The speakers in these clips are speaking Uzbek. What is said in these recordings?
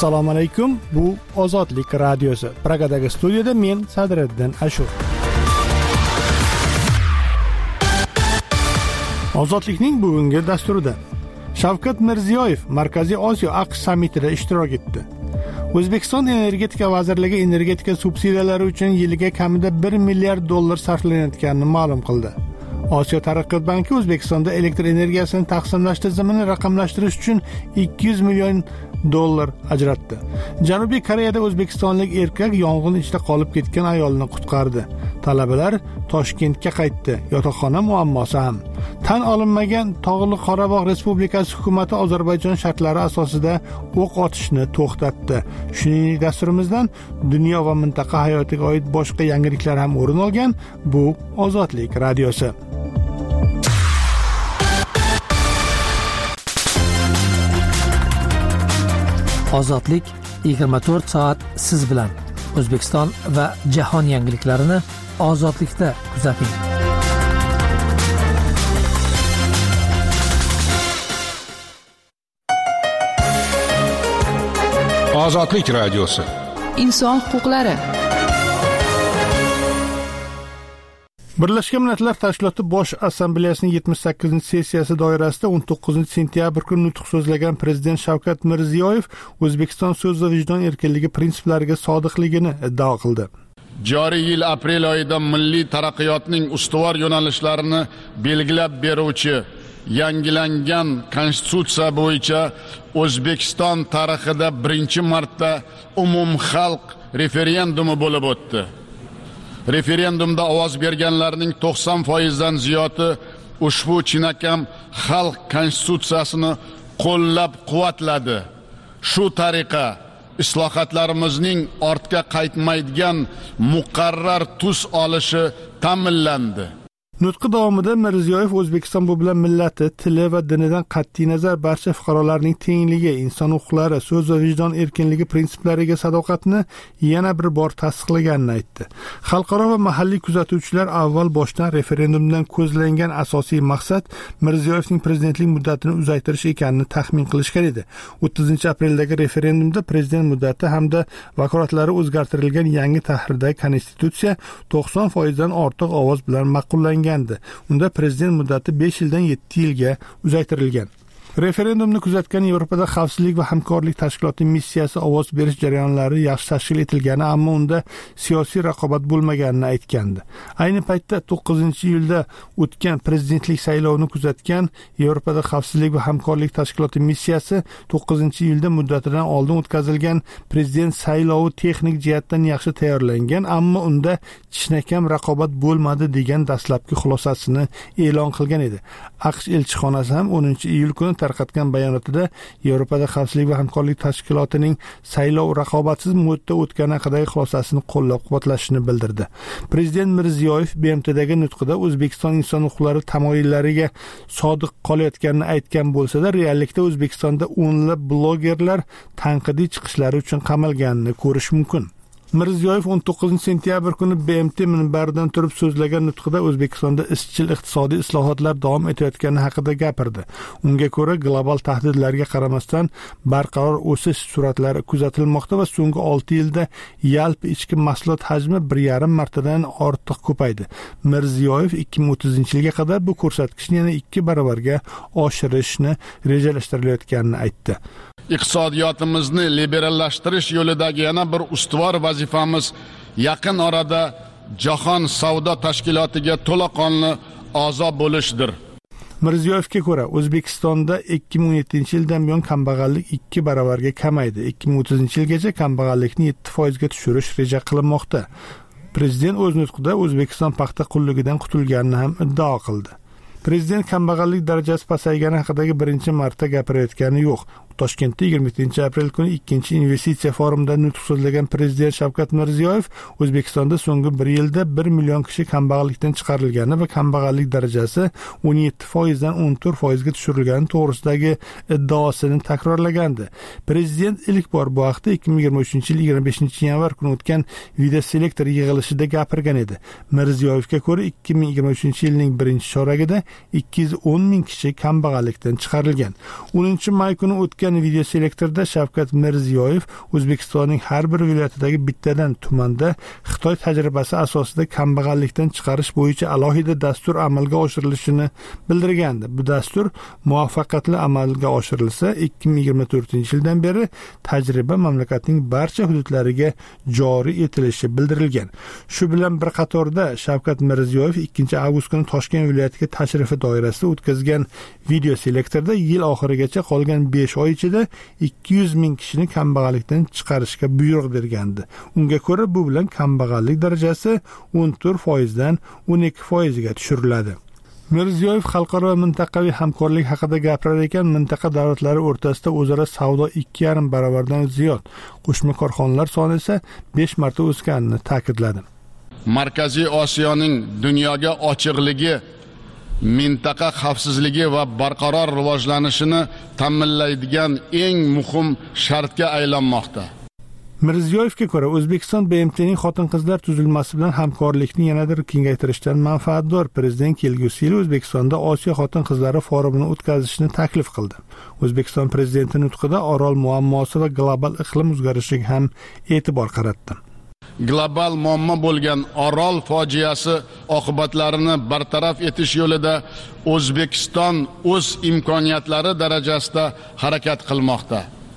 Assalomu alaykum. Bu Ozodlik radiosi. Pragadagi studiyada men Sadriddin Ashur. Ozodlikning bugungi dasturida Shavkat Mirziyoyev Markaziy Osiyo AQSh sammitida ishtirok etdi. O'zbekiston Energetika vazirligi energetika subsidiyalari uchun yiliga kamida $1 milliard sarflanayotganini ma'lum qildi. Osiyo taraqqiyot banki O'zbekistonda elektr energiyasini taqsimlash tizimini raqamlashtirish uchun $200 million ajratdi. Janubiy Koreyada o'zbekistonlik erkak yong'in ichida qolib ketgan ayolni qutqardi. Talabalar Toshkentga qaytdi. Yotoqxona muammosi ham. Tan olinmagan Tog'li Qorabog' Respublikasi hukumati Ozarbayjon shartlari asosida o'q otishni to'xtatdi. Shuningdek, dasturimizdan dunyo va mintaqa hayotiga oid boshqa yangiliklar ham o'rin olgan. Bu Ozodlik radiosi. Ozodlik 24 soat siz bilan. O'zbekiston va jahon yangiliklarini Ozodlikda kuzating. Ozodlik radiosi. Inson huquqlari. Birlashgan Millatlar Tashkiloti Bosh Assambleyasining 78-sessiyasi doirasida 19-sentyabr kuni nutq so'zlagan Prezident Shavkat Mirziyoyev O'zbekiston so'z va vijdon erkinligi prinsiplariga sodiqligini iddao qildi. Joriy yil aprel oyida milliy taraqqiyotning ustuvor yo'nalishlarini belgilab beruvchi yangilangan konstitutsiya bo'yicha O'zbekiston tarixida birinchi marta umumxalq referendumi bo'lib o'tdi. Referendumda ovoz berganlarning 90% ziyodi ushbu chinakam xalq konstitutsiyasini qo'llab-quvvatladi. Shu tariqa islohotlarimizning ortga qaytmaydigan muqarrar tus olishi ta'minlandi. Nutqi davomida Mirziyoyev O'zbekiston bu bilan millati, tili va dinidan qat'iy nazar barcha fuqarolarning tengligi, inson huquqlari, so'z va vijdon erkinligi prinsiplariga sadoqatni yana bir bor tasdiqlaganini aytdi. Xalqaro va mahalliy kuzatuvchilar avval boshdan referendumdan ko'zlangan asosiy maqsad Mirziyoyevning prezidentlik muddatini uzaytirish ekanini taxmin qilishgan edi. 30-apreldagi referendumda prezident muddati hamda vakolatlari o'zgartirilgan yangi tahrirdagi konstitutsiya 90% dan ortiq ovoz bilan ma'qullangan. Unda prezident muddati 5 yildan 7 yilga uzaytirilgan. Referendumni kuzatgan Yevropada xavfsizlik va hamkorlik tashkiloti missiyasi ovoz berish jarayonlari yaxshi tashkil etilgani, ammo unda siyosiy raqobat bo'lmaganini aytgandi. Ayni paytda 9-iyulda o'tgan prezidentlik saylovini kuzatgan Yevropada xavfsizlik va hamkorlik tashkiloti missiyasi 9-iyulda muddatidan oldin o'tkazilgan prezident saylovi texnik jihatdan yaxshi tayyorlangan, ammo unda chinakam raqobat bo'lmadi degan dastlabki xulosasini e'lon qilgan edi. AQSh elchixonasi ham 10-iyul kuni tarqatgan bayonotida Yevropada xavfsizlik va hamkorlik tashkilotining saylov raqobatsiz muddatda o'tgani haqidagi xulosasini qo'llab-quvvatlashini bildirdi. Prezident Mirziyoyev BMTdagi nutqida O'zbekiston inson huquqlari tamoyillariga sodiq qolayotganini aytgan bo'lsa-da, reallikda O'zbekistonda o'nlab blogerlar tanqidiy chiqishlari uchun qamalganini ko'rish mumkin. Mirziyoyev 19-sentyabr kuni BMT minbaridan turib so'zlagan nutqida O'zbekistonda izchil iqtisodiy islohotlar davom etayotgani haqida gapirdi. Unga ko'ra, global tahdidlarga qaramasdan barqaror o'sish sur'atlari kuzatilmoqda va so'nggi 6 yilda yalpi ichki mahsulot hajmi 1,5 martadan ortiq ko'paydi. Mirziyoyev 2030-yilga qadar bu ko'rsatkichni yana 2 barobarga oshirishni rejalashtirilayotganini aytdi. Iqtisodiyotimizni liberallashtirish yo'lidagi yana bir ustuvor vazifamiz yaqin orada Jahon savdo tashkilotiga to'laqonli a'zo bo'lishdir. Mirziyoyevga ko'ra, O'zbekistonda 2017-yildan buyon kambag'allik 2 barobarga kamaydi. 2030-yilgacha kambag'allikni 7% ga tushirish reja qilinmoqda. Prezident o'z nutqida O'zbekiston paxta qulligidan qutulganini ham iddao qildi. Prezident kambag'allik darajasi pasaygani haqidagi birinchi marta gapirayotgani yo'q. Toshkentda 27-aprel kuni 2-investitsiya forumida nutq so'zlagan Prezident Shavkat Mirziyoyev O'zbekistonda so'nggi 1 yilda 1 million kishi kambag'allikdan chiqarilgani va kambag'allik darajasi 17% dan 14% ga tushirilgani to'g'risidagi iddaosini takrorlagandi. Prezident ilk bor bu haqda 2023-yil 25-yanvar kuni o'tgan videoselektor yig'ilishida gapirgan edi. Mirziyoyevga ko'ra 2023-yilning birinchi choragida 210 ming kishi kambag'allikdan chiqarilgan. 10 may kuni o'tgan O'tgan video selektorda Shavkat Mirziyoyev O'zbekistonning har bir viloyatidagi bittadan tumanda Xitoy tajribasi asosida kambag'allikdan chiqarish bo'yicha alohida dastur amalga oshirilishini bildirgandi. Bu dastur muvaffaqiyatli amalga oshirilsa, 2024-yildan beri tajriba mamlakatning barcha hududlariga joriy etilishi bildirilgan. Shu bilan bir qatorda Shavkat Mirziyoyev 2-avgust kuni Toshkent viloyatiga tashrifi doirasida o'tkazgan video selektorda yil oxirigacha qolgan 5 oy ichida 200 ming kishini kambag'allikdan chiqarishga buyruq bergandi. Unga ko'ra bu bilan kambag'allik darajasi 14% dan 12% ga tushiriladi. Mirziyoyev xalqaro va mintaqaviy hamkorlik haqida gapirar ekan, mintaqa davlatlari o'rtasida o'zaro savdo 2,5 barobardan ziyod, qo'shma korxonalar soni esa 5 marta o'sganini ta'kidladi. Markaziy Osiyoning dunyoga ochiqligi, mintaqa xavfsizligi va barqaror rivojlanishini ta'minlaydigan eng muhim shartga aylanmoqda. Mirziyoyevga ko'ra, O'zbekiston BMTning xotin-qizlar tuzilmasi bilan hamkorlikni yanada kengaytirishdan manfaatdor. Prezident kelgusi yil O'zbekistonda Osiyo xotin-qizlari forumini o'tkazishni taklif qildi. O'zbekiston prezidenti nutqida Orol muammosi va global iqlim o'zgarishiga ham e'tibor qaratdi. Global muammo bo'lgan Orol fojiasi oqibatlarini bartaraf etish yo'lida O'zbekiston o'z imkoniyatlari darajasida harakat qilmoqda.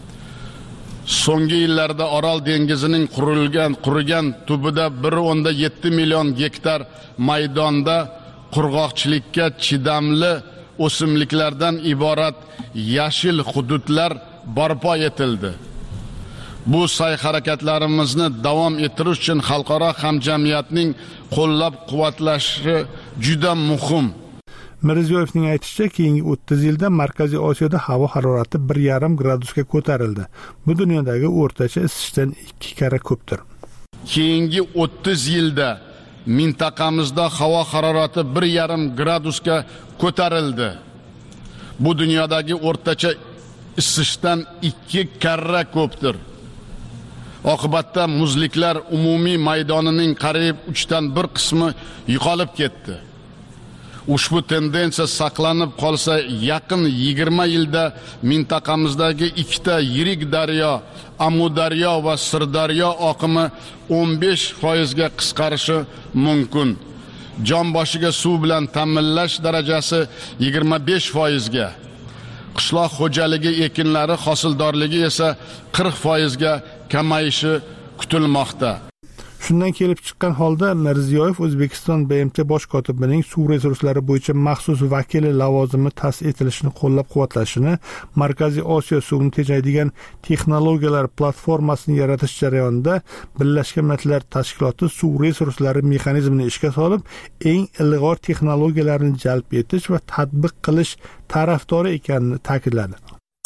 So'nggi yillarda Orol dengizining qurigan tubida 1.7 million gektar maydonda qurg'oqchilikka chidamli o'simliklardan iborat yashil hududlar barpo etildi. Bu sa'y-harakatlarimizni davom ettirish uchun xalqaro hamjamiyatning qo'llab-quvvatlashi juda muhim. Mirziyoyevning aytishicha, keyingi 30 yilda Markaziy Osiyoda havo harorati 1,5 gradusga ko'tarildi. Bu dunyodagi o'rtacha isishdan 2 karra ko'pdir. Keyingi 30 yilda mintaqamizda havo harorati 1,5 gradusga ko'tarildi. Bu dunyodagi o'rtacha isishdan 2 karra ko'pdir. Oqibatda muzliklar umumiy maydonining qariyb 3/1 qismi yo'qolib ketdi. Ushbu tendensiya saqlanib qolsa, yaqin 20 yilda mintaqamizdagi 2 ta yirik daryo, Amudaryo va Sirdaryo oqimi 15% ga qisqarishi mumkin. Jon boshiga suv bilan ta'minlash darajasi 25% ga. Qishloq xo'jaligi ekinlari hosildorligi esa 40% ga kamayishi kutilmoqda. Shundan kelib chiqqan holda Mirziyoyev O'zbekiston BMT bosh kotibining suv resurslari bo'yicha maxsus vakili lavozimi ta'sis etilishini qo'llab-quvvatlashini, Markaziy Osiyo suvini tejaydigan texnologiyalar platformasini yaratish jarayonida Birlashgan Millatlar Tashkiloti suv resurslari mexanizmini ishga solib, eng ilg'or texnologiyalarni jalb etish va tatbiq qilish tarafdori ekanini ta'kidladi.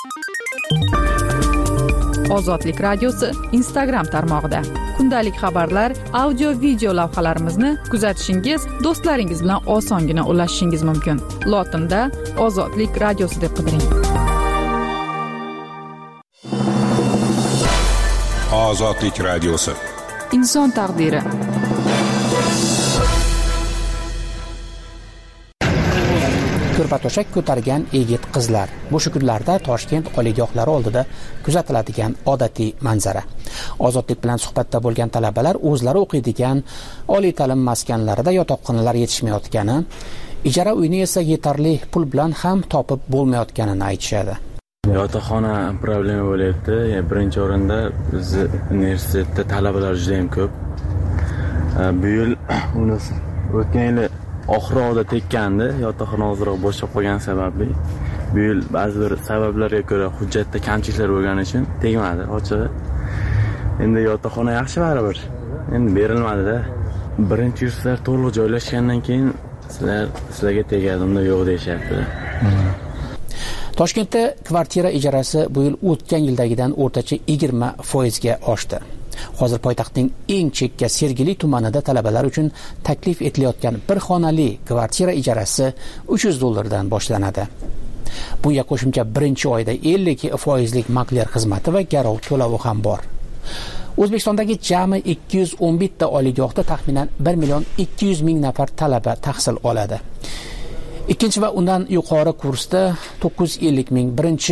Ozodlik radiosi Instagram tarmog'ida kundalik xabarlar, audio video lavhalarimizni kuzatishingiz, do'stlaringiz bilan osongina ulashishingiz mumkin. Lotinda Ozodlik radiosi deb qidiring. Ozodlik radiosi. Inson taqdiri. Ko'rpa-to'shak ko'targan yigit qizlar. Bu kunlarda Toshkent oliygohlari oldida kuzatiladigan odatiy manzara. Ozodlik bilan suhbatda bo'lgan talabalar o'zlari o'qiydigan oliy ta'lim maskanlarida yotoqxonalar yetishmayotgani, ijara uyni esa yetarli pul bilan ham topib bo'lmayotganini aytishadi. Yotoqxona problema bo'lyapti. Birinchi o'rinda biz universitetda talabalar juda ham ko'p. Bu yil o'tgan yil oxirida tekkandi, yotoqxona ozroq bo'shab qolgan sababli. Bu yil ba'zi bir sabablarga ko'ra hujjatda kamchiliklar bo'lgani uchun tegmadi, ochig'i. Endi yotoqxona yaxshi baribir. Endi berilmadi-da. Birinchi kurslar to'liq joylashgandan keyin sizlarga tegadi, unda yo'q deyapti. Toshkentda kvartira ijarasi bu yil o'tgan yildagidan o'rtacha 20% ga oshdi. Hozir poytaxtning eng chekka Sergeli tumanida talabalar uchun taklif etilayotgan bir xonali kvartira ijarasi $300 dan boshlanadi. Bunga qo'shimcha birinchi oyda 50% lik makler xizmati va garov to'lovi ham bor. O'zbekistondagi jami 211 ta oliygohda taxminan 1,200,000 nafar talaba tahsil oladi. Ikkinchi va undan yuqori kursda 950,000, birinchi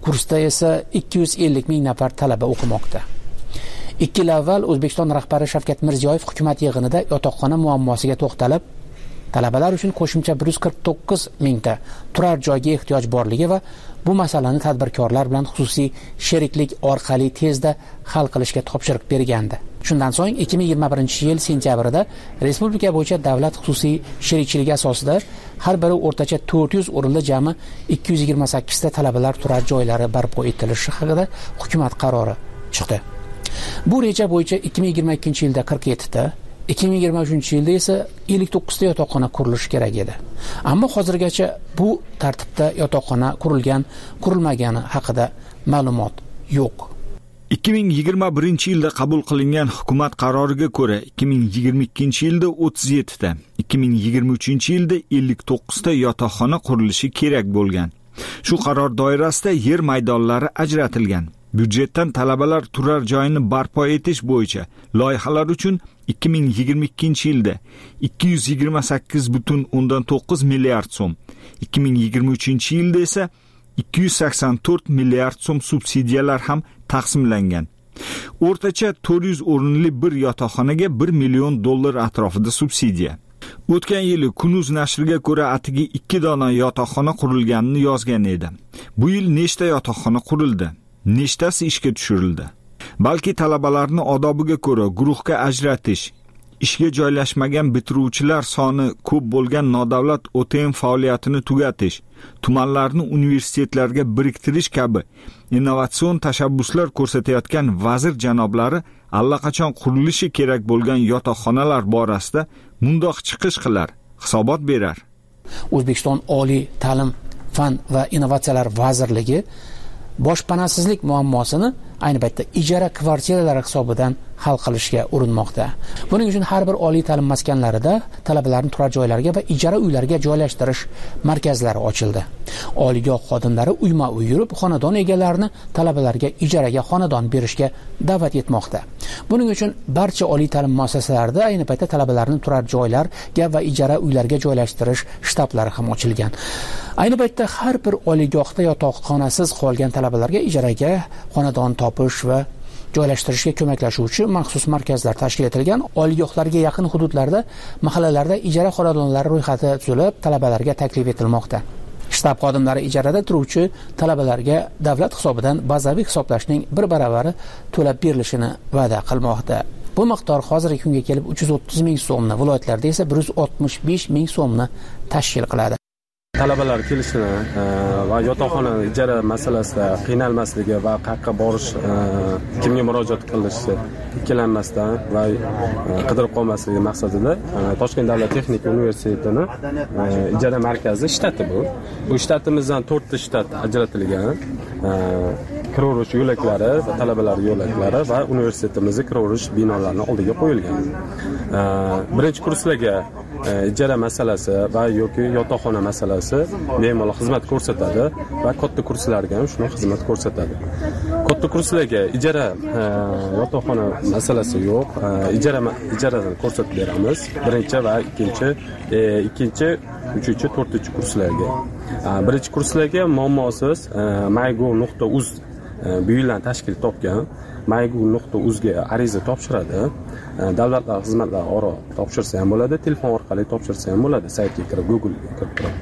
kursda esa 250 ming nafar talaba o'qimoqda. 2 yil avval O'zbekiston rahbari Shavkat Mirziyoyev hukumat yig'inida yotoqxona muammosiga to'xtalib, talabalar uchun qo'shimcha 149 mingta turar joyga ehtiyoj borligi va bu masalani tadbirkorlar bilan xususiy sheriklik orqali tezda hal qilishga topshiriq bergandi. Shundan so'ng 2021-yil sentyabrida respublika bo'yicha davlat xususiy sherikchiligi asosida har biri o'rtacha 400 o'rinli jami 228 ta talabalar turar joylari barpo etilishi haqida hukumat qarori chiqdi. Bu reja bo'yicha 2022-yilda 47 ta, 2023-yilda esa 59 ta yotoqxona qurilishi kerak edi. Ammo hozirgacha bu tartibda yotoqxona qurilmagani haqida ma'lumot yo'q. 2021-yilda qabul qilingan hukumat qaroriga ko'ra 2022-yilda 37 ta, 2023-yilda 59 ta yotoqxona qurilishi kerak bo'lgan. Shu qaror doirasida yer maydonlari ajratilgan. Byudjetdan talabalar turar joyini barpo etish bo'yicha loyihalar uchun 2022-yilda 228,9 milliard so'm, 2023-yilda esa 284 milliard so'm subsidiyalar ham taqsimlangan. O'rtacha 400 o'rinli bir yotoqxonaga 1 million dollar atrofida subsidiya. O'tgan yili Kunuz nashriga ko'ra atigi 2 dona yotoqxona qurilganini yozgan edi. Bu yil nechta yotoqxona qurildi? Nechtasi ishga tushirildi? Balki talabalarni odobiga ko'ra guruhga ajratish, ishga joylashmagan bitiruvchilar soni ko'p bo'lgan nodavlat OTM faoliyatini tugatish, tumanlarni universitetlarga biriktirish kabi innovatsion tashabbuslar ko'rsatayotgan vazir janoblari allaqachon qurilishi kerak bo'lgan yotoqxonalar borasida mundoq chiqish qilar, hisobot berar. O'zbekiston Oliy ta'lim, fan va innovatsiyalar vazirligi boshpanasizlik muammosini ayni paytda ijara kvartiralar hisobidan hal qilishga urinmoqda. Buning uchun har bir oliy ta'lim maskanlarida talabalarni turar joylariga va ijara uylariga joylashtirish markazlari ochildi. Oliygoh xodimlari uyma-uy yurib, xonadon egalarini talabalarga ijaraga xonadon berishga da'vat etmoqda. Buning uchun barcha oliy ta'lim muassasalarida ayni paytda talabalarni turar joylarga va ijara uylarga joylashtirish shtablari ham ochilgan. Ayni paytda har bir oliygohda yotoqxonasiz qolgan talabalarga ijaraga xonadon topish va joylashtirishga ko'maklashuvchi maxsus markazlar tashkil etilgan. Oliygohlarga yaqin hududlarda mahallalarda ijara xonadonlari ro'yxati tuzilib, talabalarga taklif etilmoqda. Shtab xodimlari ijarada turuvchi talabalarga davlat hisobidan bazaviy hisoblashning 1 baravari to'lab berilishini va'da qilmoqda. Bu miqdor hozirgi kunga kelib 330 ming so'mni, viloyatlarda esa 165 ming so'mni tashkil qiladi. Talabalar kelishini va yotoqxona ijara masalasida qiynalmasligi va qayerga borish, kimga murojaat qilishi ikkilanmasdan va qidirib qolmasligi maqsadida Toshkent davlat texnika universitetini ijara markazi shtati bu. Bu shtatimizdan 4 ta shtat ajratilgan. Kirovurish yo'laklari va talabalar yo'laklari va universitetimizning kirovurish binolarining oldiga qo'yilgan. Birinchi kurslarga ijara masalasi va yoki yotoqxona masalasi bemalol xizmat ko'rsatadi va katta kurslarga ham shuni xizmat ko'rsatadi. Katta kurslarga ijara yotoqxona masalasi yo'q. Ijaradan ko'rsatib beramiz. Birinchi va ikkinchi, uchinchi, to'rtinchi kurslarga. Birinchi kurslarga muammosiz mygo.uz bu yildan tashkil topgan mygo.uz ga ariza topshiradi. Davlatlar xizmatlari oro topshirsa ham bo'ladi, telefon orqali topshirsa ham bo'ladi. Saytga kirib, Google'ga kirib turib.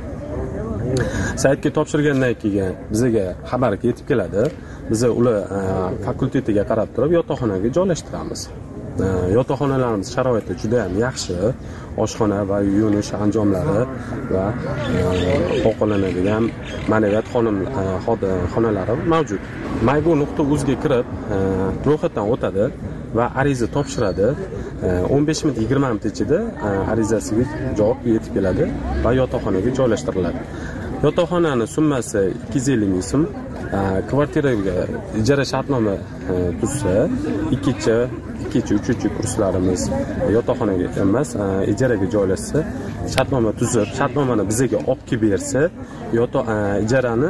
Saytga topshirgandan keyin bizga xabar yetib keladi. Biz ular fakultetiga qarab turib yotoqxonaga joylashtiramiz. Yotoqxonalarimiz sharoiti juda ham yaxshi. Oshxona va yuvinish anjomlari va ovqatlanadigan ma'naviyat xonalari mavjud. mygo.uz ga kirib, ro'yxatdan o'tadi va ariza topshiradi. 15 minut 20 minut ichida arizasiga javob yetib keladi va yotoqxonaga joylashtiriladi. Yotoqxonaning summasi 250 ming so'm. Kvartiraga ijara shartnoma tuzsa, ikkinchi, uchinchi kurslarimiz yotoqxonaga emas, ijaraga joylashsa, shartnoma tuzib, shartnomani bizga olib kelib bersa, ijarani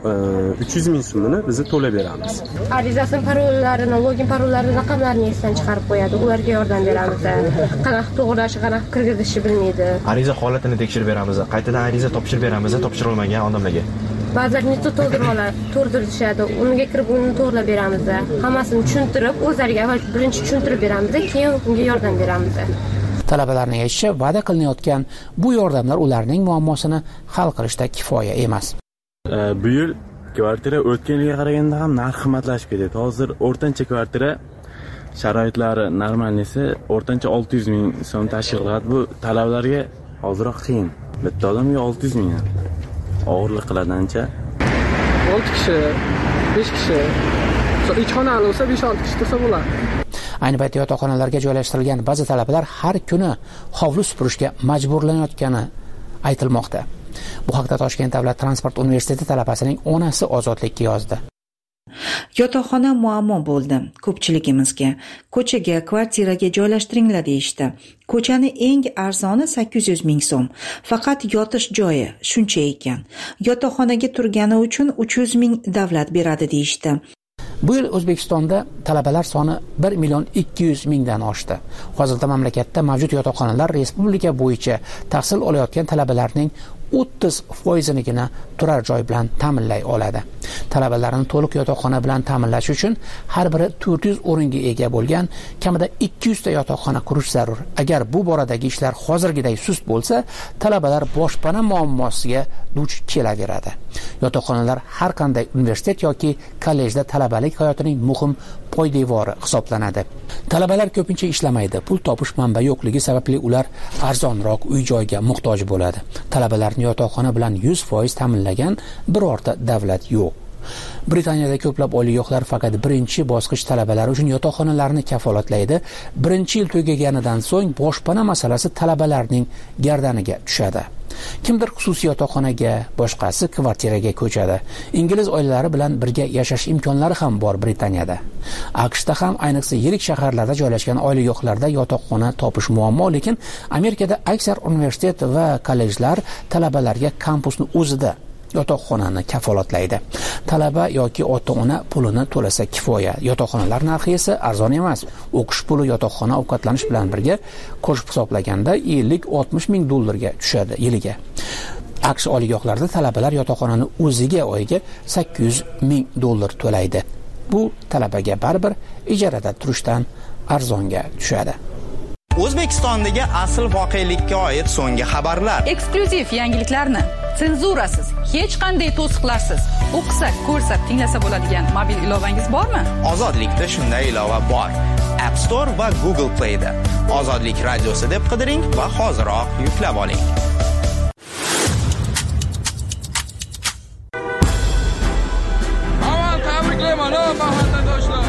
300 ming so'mini biz to'lab beramiz. Arizasining parollarini, login parollarini, raqamlarini esdan chiqarib qo'yadi. Ularga yordam beramiz. Qanaqa to'g'rilashi, qanaqa kirgizishni bilmaydi. Ariza holatini tekshirib beramiz. Qaytadan ariza topshirib beramiz, topshira olmagan odamlarga. ba'zilar necha to'ldirishadi, unga kirib uni to'g'rilab beramiz. Hammasini tushuntirib, o'zlariga avval birinchi tushuntirib beramiz, keyin unga yordam beramiz. Talabalarning aytishicha, va'da qilinayotgan bu yordamlar ularning muammosini hal qilishda kifoya emas. Bu yil kvartira o'tgan yilga qaraganda ham narx qimmatlashib ketyapti. Hozir o'rtancha kvartira sharoitlari normalnisi o'rtancha 600 ming so'm tashkil qiladi. Bu talabalarga hozirroq qiyin. Bitta odamga 600 ming og'irlik qiladi ancha. 6 kishi, 5 kishi, ich xonali bo'lsa 5-6 kishi tursa bo'ladi. Ayni paytda yotoqxonalarga joylashtirilgan ba'zi talabalar har kuni hovli supurishga majburlanayotgani aytilmoqda. Bu haqda Toshkent davlat transport universiteti talabasining onasi Ozodlikka yozdi. Yotoqxona muammo bo'ldi. Ko'pchiligimizga ko'chaga, kvartiraga joylashtiringlar deyishdi. Ko'chani eng arzoni 800 ming so'm. Faqat yotish joyi shuncha ekan. Yotoqxonaga turgani uchun 300 ming davlat beradi deyishdi. Bu yil O'zbekistonda talabalar soni 1.200.000 dan oshdi. Hozirda mamlakatda mavjud yotoqxonalar respublika bo'yicha tahsil olayotgan talabalarning 30%igina turar joy bilan ta'minlay oladi. Talabalarni to'liq yotoqxona bilan ta'minlash uchun har biri 400 o'ringa ega bo'lgan kamida 200 ta yotoqxona qurish zarur. Agar bu boradagi ishlar hozirgidek sust bo'lsa, talabalar boshpana muammosiga duch kelaveradi. Yotoqxonalar har qanday universitet yoki kollejda talabalik hayotining muhim poydevori hisoblanadi. Talabalar ko'pincha ishlamaydi. Pul topish manbai yo'qligi sababli ular arzonroq uy-joyga muhtoj bo'ladi. Talabalarni yotoqxona bilan 100% ta'minlagan birorta davlat yo'q. Britaniyada ko'plab oliygohlar faqat birinchi bosqich talabalari uchun yotoqxonalarni kafolatlaydi. Birinchi yil tugaganidan so'ng boshpana masalasi talabalarning gardaniga tushadi. Kimdir xususiy yotoqxonaga, boshqasi kvartiraga ko'chadi. Ingliz oilalari bilan birga yashash imkonlari ham bor Britaniyada. AQShda ham ayniqsa yirik shaharlarda joylashgan oliygohlarda yotoqxona topish muammo, lekin Amerikada aksar universitet va kollejlar talabalarga kampusni o'zida yotoqxonani kafolatlaydi. Talaba yoki ota-ona pulini to'lasa kifoya. Yotoqxonalar narxi esa arzon emas. O'qish puli yotoqxona ovqatlanish bilan birga qo'shib hisoblaganda 50-60 ming dollarga tushadi yiliga. AQSh oliygohlarida talabalar yotoqxonani o'ziga oyiga 800 ming dollar to'laydi. Bu talabaga baribir ijarada turishdan arzonga tushadi. O'zbekistondagi asl voqelikka oid so'nggi xabarlar, eksklyuziv yangiliklarni senzurasiz, hech qanday to'siqlarsiz o'qisak, ko'rsak, tinglasa bo'ladigan mobil ilovangiz bormi? Ozodlikda shunday ilova bor. App Store va Google Play da Ozodlik radiosi deb qidiring va hoziroq yuklab oling. Aman tabriklayman, mahalladoshlar.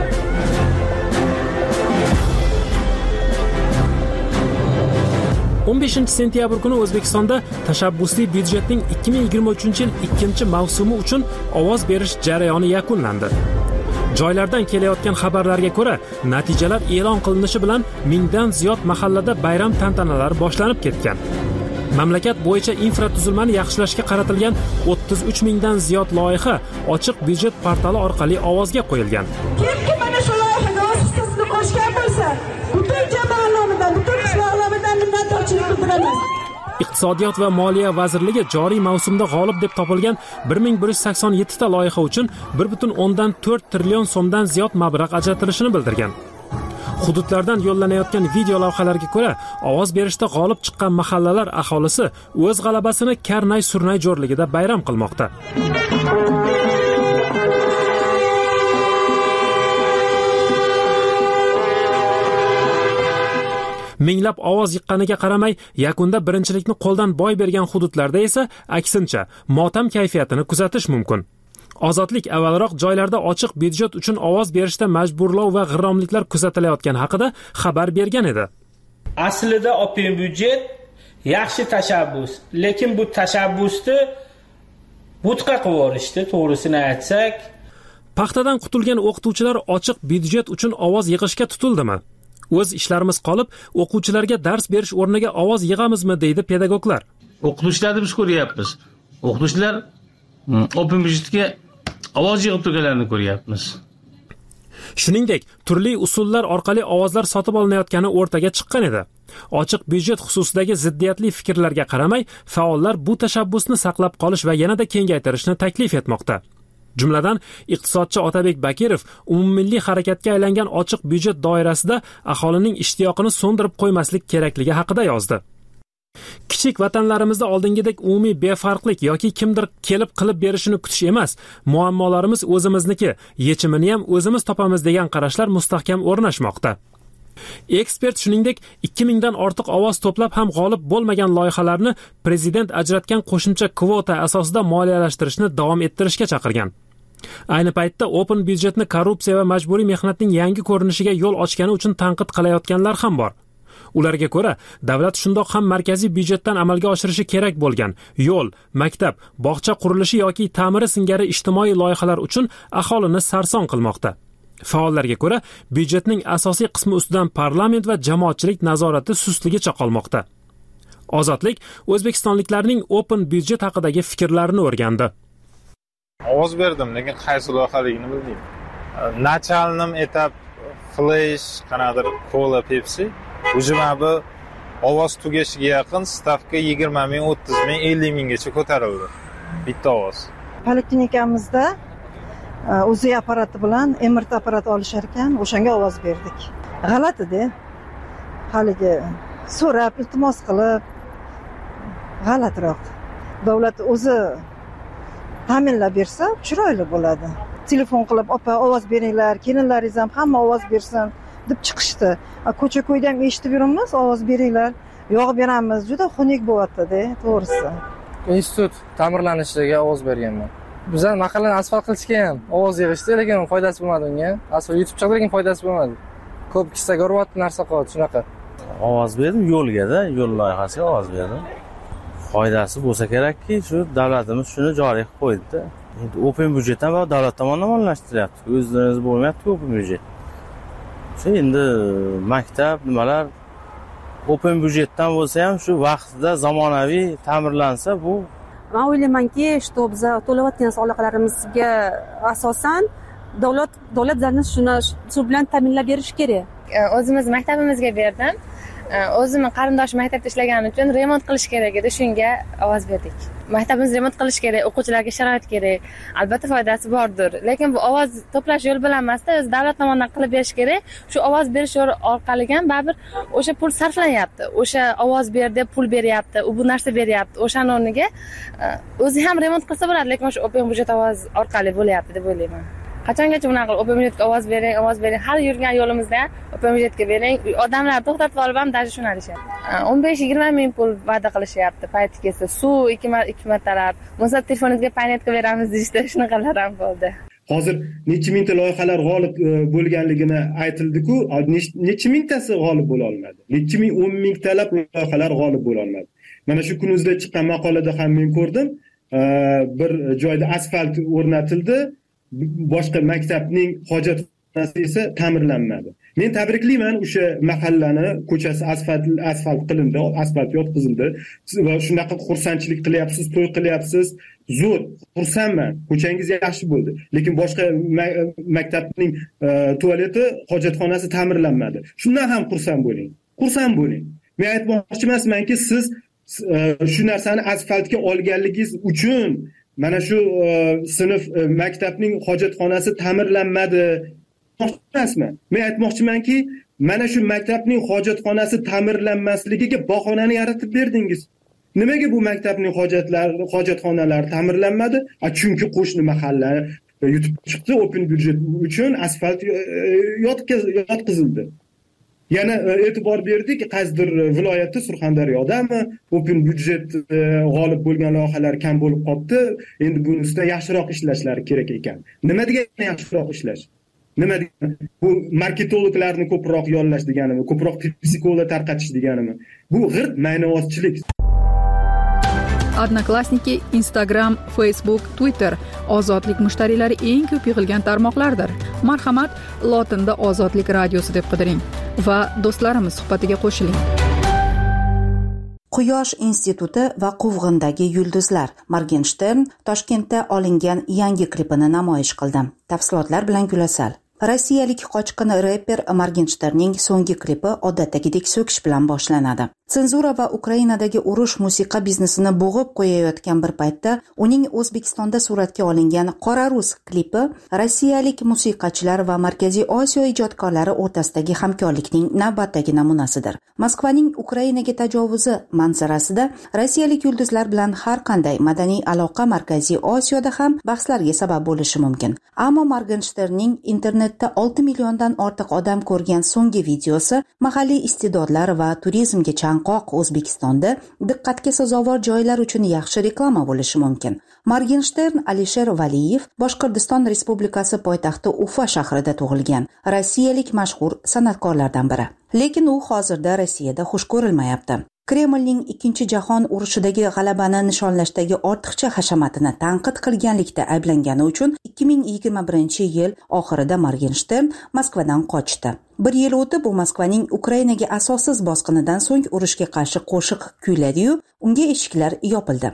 sentyabr kuni O'zbekistonda tashabbusli byudjetning 2023-yil 2-mavsumi uchun ovoz berish jarayoni yakunlandi. Joylardan kelayotgan xabarlarga ko'ra, natijalar e'lon qilinishi bilan mingdan ziyod mahallada bayram tantanalari boshlanib ketgan. Mamlakat bo'yicha infratuzilmani yaxshilashga qaratilgan 33 mingdan ziyod loyiha ochiq byudjet portali orqali ovozga qo'yilgan. Kimki mana shu loyihaga o'z hissasini qo'shgan bo'lsa, butun jamoa nomidan, butun ishlar nomidan minnatdorchilik bildiramiz. Iqtisodiyot va Moliya vazirligi joriy mavsumda g'olib deb topilgan 1187 ta loyiha uchun 1.4 trillion so'mdan ziyod mablag' ajratilishini bildirgan. Hududlardan yo'llanayotgan video lavhalarga ko'ra, ovoz berishda g'olib chiqqan mahallalar aholisi o'z g'alabasini karnay-surnay jo'rligida bayram qilmoqda. Minglab ovoz yiqqaniga qaramay, yakunda birinchilikni qo'ldan boy bergan hududlarda esa aksincha motam kayfiyatini kuzatish mumkin. Ozodlik avvalroq joylarda ochiq byudjet uchun ovoz berishda majburlov va g'irromliklar kuzatilayotgani haqida xabar bergan edi. Aslida open byudjet yaxshi tashabbus, lekin bu tashabbusni butqa qilib yuborishdi, to'g'risini aytsak. Paxtadan qutulgan o'qituvchilar ochiq byudjet uchun ovoz yig'ishga tutildimi? O'z ishlarimiz qolib, o'quvchilarga dars berish o'rniga ovoz yig'amizmi deydi pedagoglar. O'qituvchilarni biz ko'ryapmiz. O'qituvchilar open byudjetga ovoz yig'ib turganlarini ko'ryapmiz. Shuningdek, turli usullar orqali ovozlar sotib olinayotgani o'rtaga chiqqan edi. Ochiq byudjet xususidagi ziddiyatli fikrlarga qaramay, faollar bu tashabbusni saqlab qolish va yanada kengaytirishni taklif etmoqda. Jumladan, iqtisodchi Otabek Bakirov umummilliy harakatga aylangan ochiq byudjet doirasida aholining ishtiyoqini so'ndirib qo'ymaslik kerakligi haqida yozdi. Kichik vatanlarimizda oldingidek umumiy befarqlik yoki kimdir kelib qilib berishini kutish emas, muammolarimiz o'zimizniki, yechimini ham o'zimiz topamiz degan qarashlar mustahkam o'rnashmoqda. Ekspert shuningdek 2000 dan ortiq ovoz to'plab ham g'olib bo'lmagan loyihalarni prezident ajratgan qo'shimcha kvota asosida moliyalashtirishni davom ettirishga chaqirgan. Ayni paytda open byudjetni korrupsiya va majburiy mehnatning yangi ko'rinishiga yo'l ochgani uchun tanqid qilayotganlar ham bor. Ularga ko'ra, davlat shundoq ham markaziy byudjetdan amalga oshirishi kerak bo'lgan yo'l, maktab, bog'cha qurilishi yoki ta'miri singari ijtimoiy loyihalar uchun aholini sarson qilmoqda. Faollarga ko'ra, byudjetning asosiy qismi ustidan parlament va jamoatchilik nazorati sustligicha qolmoqda. Ozodlik o'zbekistonliklarning open byudjet haqidagi fikrlarini o'rgandi. Ovoz berdim, lekin qaysi loyihaligini bilmayman. Начальным etap flash, qanadir cola, Pepsi. O'zima bu ovoz tugashiga yaqin stavka 20 ming, 30 ming, 50 minggacha ko'tarildi. Bitta ovoz. Poliklinikamizda o'zi apparati bilan MRT apparati olishar ekan, o'shanga ovoz berdik. G'alati-da. Haligi so'rab, iltimos qilib g'alatiroq. Davlat o'zi ta'minlab bersa, chiroyli bo'ladi. Telefon qilib, "Opa, ovoz beringlar, kelinlaringiz ham hamma ovoz bersin" deb chiqishdi. Ko'cha-ko'yda ham eshitib yuramiz, ovoz beringlar, yog'ib beramiz. Juda xunuk bo'lyapti-da, to'g'risi. Institut ta'mirlanishiga ovoz berganman. Bizlar mahallani asfalt qilishga ham ovoz yig'ishdi, lekin foydasi bo'lmadi unga. Asfalt yutib chiqdi, lekin foydasi bo'lmadi. Ko'p kissaga uryapti, narsa qoldi, shunaqa. Ovoz berdim yo'lga-da, yo'l loyihasiga ovoz berdim. Foydasi bo'lsa kerakki, shu davlatimiz shuni joriy qilib qo'ydi-da. Endi open byudjetdan va davlat tomonidan moliyalashtiryapti. O'zlariz bo'lmayapti open byudjet. Shu endi maktab, nimalar open byudjetdan bo'lsa ham shu vaqtida zamonaviy ta'mirlansa, bu men o'ylaymanki, что biz to'layotgan soliqlarimizga asosan davlat zarni shu bilan ta'minlab berish kerak. O'zimiz maktabimizga berdim. O'zimning qarindoshim maktabda ishlagani uchun remont qilish kerak edi, shunga ovoz berdik. Maktabimizni remont qilish kerak, o'quvchilarga sharoit kerak. Albatta foydasi bordir, lekin bu ovoz to'plash yo'l bilan emasda, o'zi davlat tomonidan qilib berish kerak. Shu ovoz berish yo'li orqali ham baribir o'sha pul sarflanyapti. O'sha ovoz ber deb pul beryapti, u bu narsa beryapti. O'shaning o'rniga o'zi ham remont qilsa bo'ladi, lekin o'sha open byudjet ovoz orqali bo'lyapti deb o'ylayman. Qachongacha bunaqa open byudjetga ovoz bering, har yurgan yo'limizda open byudjetga bering. Odamlar to'xtatib olib ham даже shuni deyapti. 15-20 ming pul va'da qilishyapti, payti kelsa, suv 2 martalab, bo'lsa telefoningizga paynetka beramiz deyishdi, shunaqalar ham bo'ldi. Hozir necha mingta loyihalar g'olib bo'lganligini aytildi-ku, necha mingtasi g'olib bo'la olmadi? Necha ming, 10 mingtalab loyihalar g'olib bo'la olmadi. Mana shu kunimizda chiqqan maqolada ham men ko'rdim, bir joyda asfalt o'rnatildi, boshqa maktabning hojatxonasi esa ta'mirlanmadi. Men tabriklayman o'sha mahallani, ko'chasi asfalt qilindi, asfalt yotqizildi. Va shunaqa xursandchilik qilyapsiz, to'y qilyapsiz. Zo'r, xursandman. Ko'changiz yaxshi bo'ldi. Lekin boshqa maktabning tualeti, hojatxonasi ta'mirlanmadi. Shundan ham xursand bo'ling. Xursand bo'ling. Men aytmoqchi emasmanki, siz shu narsani asfaltga olganligingiz uchun mana shu sinf maktabning hojatxonasi ta'mirlanmadi emasman. Men aytmoqchimanki, mana shu maktabning hojatxonasi ta'mirlanmasligiga bahonani yaratib berdingiz. Nimaga bu maktabning hojatxonalari ta'mirlanmadi? Chunki qo'shni mahalla yutib chiqdi, open byudjet uchun asfalt yotqizildi. Yana e'tibor berdik, qaysidir viloyatda Surxondaryodami open byudjet g'olib bo'lgan loyihalar kam bo'lib qoldi. Endi buni ustida yaxshiroq ishlashlari kerak ekan. Nima degani yaxshiroq ishlash? Nima degani? Bu marketologlarni ko'proq yollash deganimi? Ko'proq psixolog tarqatish deganimi? Bu g'irt maynavozchilik. Odnoklassniki, Instagram, Facebook, Twitter ozodlik mushtariylari eng ko'p yig'ilgan tarmoqlardir. Marhamat, lotinda Ozodlik radiosi deb qidiring va do'stlarimiz suhbatiga qo'shiling. Quyosh instituti va quvg'indagi yulduzlar. Morgenstern Toshkentda olingan yangi klipini namoyish qildi. Tafsilotlar bilan Gulasal. Rossiyalik qochqin reper Morgensternning so'nggi klipi odatdagidek so'kish bilan boshlanadi. Senzura va Ukrainadagi urush musiqa biznesini bo'g'ib qo'yayotgan bir paytda uning O'zbekistonda suratga olingan Qora Rus klipi rossiyalik musiqachilar va Markaziy Osiyo ijodkorlari o'rtasidagi hamkorlikning navbatdagi namunasidir. Moskvaning Ukrainaga tajovuzi manzarasida rossiyalik yulduzlar bilan har qanday madaniy aloqa Markaziy Osiyoda ham bahslarga sabab bo'lishi mumkin. Ammo Morgensternning internetda 6 milliondan ortiq odam ko'rgan so'nggi videosi mahalliy iste'dodlar va turizmga chanqoq O'zbekistonda diqqatga sazovor joylar uchun yaxshi reklama bo'lishi mumkin. Morgenstern Alisher Valiyev Boshqirdiston Respublikasi poytaxti Ufa shahrida tug'ilgan rossiyalik mashhur san'atkorlardan biri. Lekin u hozirda Rossiyada xush ko'rilmayapti. Kremlning Ikkinchi jahon urushidagi g'alabani nishonlashdagi ortiqcha hashamatini tanqid qilganlikda ayblangani uchun 2021-yil oxirida Morgenstern Moskvadan qochdi. Bir yil o'tib u Moskvaning Ukrainaga asossiz bosqinidan so'ng urushga qarshi qo'shiq kuyladi-yu, unga eshiklar yopildi.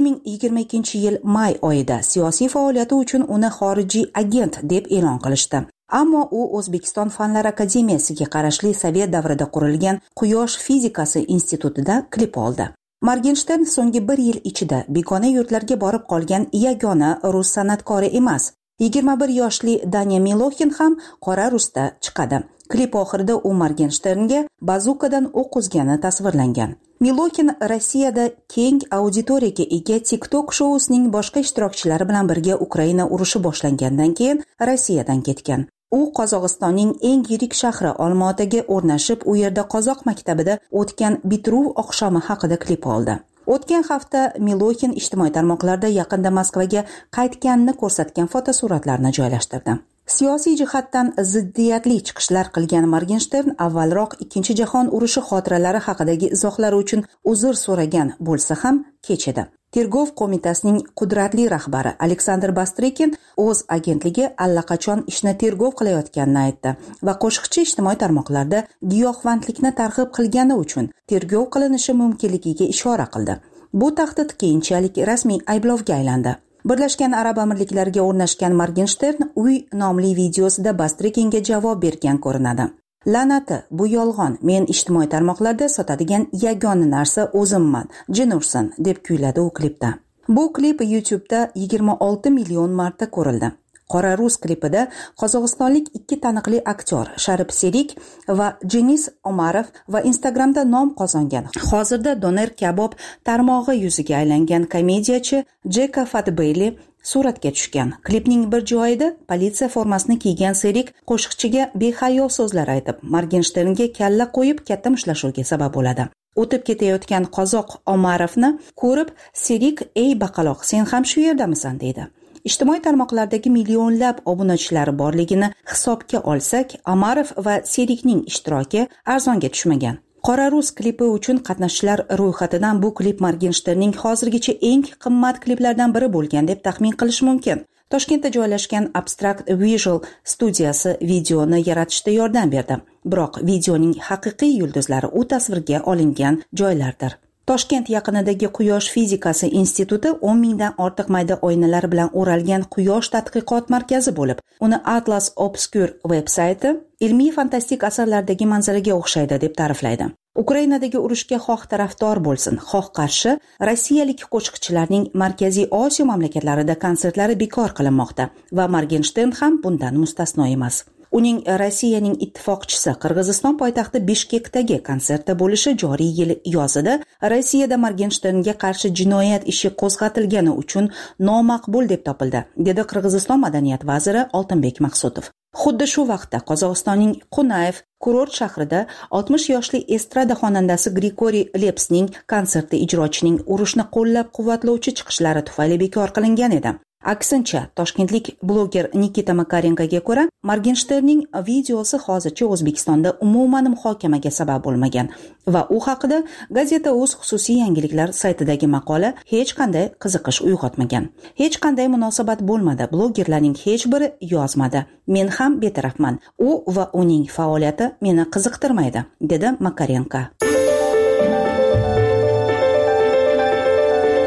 2022-yil may oyida siyosiy faoliyati uchun uni xorijiy agent deb e'lon qilishdi. Ammo u O'zbekiston Fanlar akademiyasiga qarashli Sovet davrida qurilgan Quyosh fizikasi institutida klip oldi. Morgenstern so'nggi bir yil ichida begona yurtlarga borib qolgan yagona rus san'atkori emas. 21 yoshli Danya Miloxin ham Qora Rusda chiqadi. Klip oxirida u Morgensternga bazukadan o'q uzgani tasvirlangan. Miloxin Rossiyada keng auditoriyaga ega TikTok shousining boshqa ishtirokchilari bilan birga Ukraina urushi boshlangandan keyin Rossiyadan ketgan. U Qozog'istonning eng yirik shahri Olmaotaga o'rnashib, u yerda qozoq maktabida o'tgan bitiruv oqshomi haqida klip oldi. O'tgan hafta Miloxin ijtimoiy tarmoqlarda yaqinda Moskvaga qaytganini ko'rsatgan fotosuratlarni joylashtirdi. Siyosiy jihatdan ziddiyatli chiqishlar qilgan Morgenstern avvalroq Ikkinchi jahon urushi xotiralari haqidagi izohlari uchun uzr so'ragan bo'lsa ham kech edi. Tergov qo'mitasining qudratli rahbari Aleksandr Bastrekin o'z agentligi allaqachon ishni tergov qilayotganini aytdi va qo'shiqchi ijtimoiy tarmoqlarda giyohvandlikni targ'ib qilgani uchun tergov qilinishi mumkinligiga ishora qildi. Bu tahdid keyinchalik rasmiy ayblovga aylandi. Birlashgan Arab Amirliklariga o'rnashgan Morgenstern uy nomli videosida Bastrekinga javob bergan ko'rinadi. La'nati, bu yolg'on. Men ijtimoiy tarmoqlarda sotadigan yagona narsa o'zimman. Jin ursin, deb kuyladi u klipda. Bu klip YouTube'da 26 million marta ko'rildi. Qora Rus klipida qozog'istonlik ikki taniqli aktyor Sharip Serik va Denis Omarov va Instagramda nom qozongan. Hozirda doner kabob tarmog'i yuziga aylangan komediyachi Jeka Fatbeyli suratga tushgan. Klipning bir joyida politsiya formasini kiygan Serik qo'shiqchiga behayo so'zlar aytib, Morgensternga kalla qo'yib katta mushtlashuvga sabab bo'ladi. O'tib ketayotgan qozoq Omarovni ko'rib, Serik "Ey baqaloq, sen ham shu yerdamisan?" deydi. Ijtimoiy tarmoqlardagi millionlab obunachilari borligini hisobga olsak, Omarov va Serikning ishtiroki arzonga tushmagan. Qora Rus klipi uchun qatnashchilar ro'yxatidan bu klip Morgensternning hozirgacha eng qimmat kliplardan biri bo'lgan deb taxmin qilish mumkin. Toshkentda joylashgan Abstract Visual studiyasi videoni yaratishda yordam berdi. Biroq videoning haqiqiy yulduzlari u tasvirga olingan joylardir. Toshkent yaqinidagi Quyosh fizikasi instituti 10 mingdan ortiq mayda oynalar bilan o'ralgan quyosh tadqiqot markazi bo'lib, uni Atlas Obscure veb-sayti ilmiy fantastik asarlardagi manzaraga o'xshaydi deb ta'riflaydi. Ukrainadagi urushga xoh tarafdor bo'lsin, xoh qarshi, rossiyalik qo'shiqchilarning Markaziy Osiyo mamlakatlarida konsertlari bekor qilinmoqda va Morgenstern ham bundan mustasno emas. Uning Rossiyaning ittifoqchisi Qirg'iziston poytaxti Bishkekdagi konsertda bo'lishi joriy yil yozida Rossiyada Morgensternga qarshi jinoyat ishi qo'zg'atilgani uchun nomaqbul deb topildi, dedi Qirg'iziston madaniyat vaziri Oltinbek Maqsudov. Xuddi shu vaqtda Qozog'istonning Qunayev kurort shahrida 60 yoshli estrada xonandasi Grigoriy Lepsning konserti ijrochining urushni qo'llab-quvvatlovchi chiqishlari tufayli bekor qilingan edi. Aksincha, toshkentlik bloger Nikita Makarenkoga ko'ra, Morgensternning videosi hozircha O'zbekistonda umuman muhokamaga sabab bo'lmagan va u haqida gazeta o'z xususiy yangiliklar saytidagi maqola hech qanday qiziqish uyg'otmagan. Hech qanday munosabat bo'lmadi, blogerlarning hech biri yozmadi. Men ham betarafman. U va uning faoliyati meni qiziqtirmaydi, dedi Makarenko.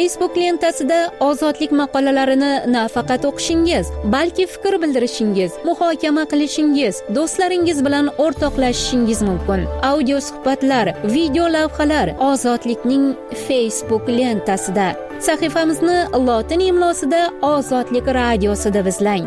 Facebook lentasida ozodlik maqolalarini nafaqat o'qishingiz, balki fikr bildirishingiz, muhokama qilishingiz, do'stlaringiz bilan o'rtoqlashishingiz mumkin. Audio suhbatlar, video lavhalar Ozodlikning Facebook lentasida. Sahifamizni lotin imlosida Ozodlik radiosi deb izlang.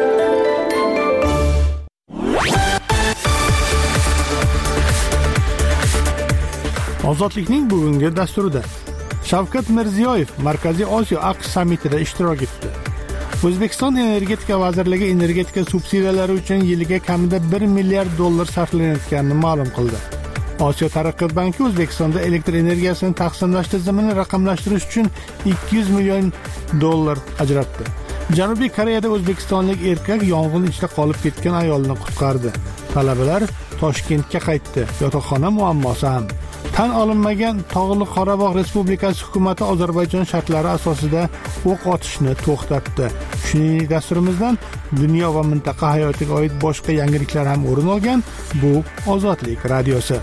Ozodlikning bugungi dasturida Shavkat Mirziyoyev Markaziy Osiyo AQSh sammitida ishtirok etdi. O'zbekiston Energetika vazirligi energetika subsidiyalari uchun yiliga kamida $1 milliard sarflanayotganini ma'lum qildi. Osiyo taraqqiyot banki O'zbekistonda elektr energiyasini taqsimlash tizimini raqamlashtirish uchun $200 million ajratdi. Janubiy Koreyada o'zbekistonlik erkak yong'in ichida qolib ketgan ayolni qutqardi. Talabalar Toshkentga qaytdi. Yotoqxona muammosi ham. Tan olinmagan Tog'li Qorabog' Respublikasi hukumati Ozarbayjon shartlari asosida o'q otishni to'xtatdi. Shuningdek, dasturimizdan dunyo va mintaqa hayotiga oid boshqa yangiliklar ham o'rin olgan. Bu Ozodlik radiosi.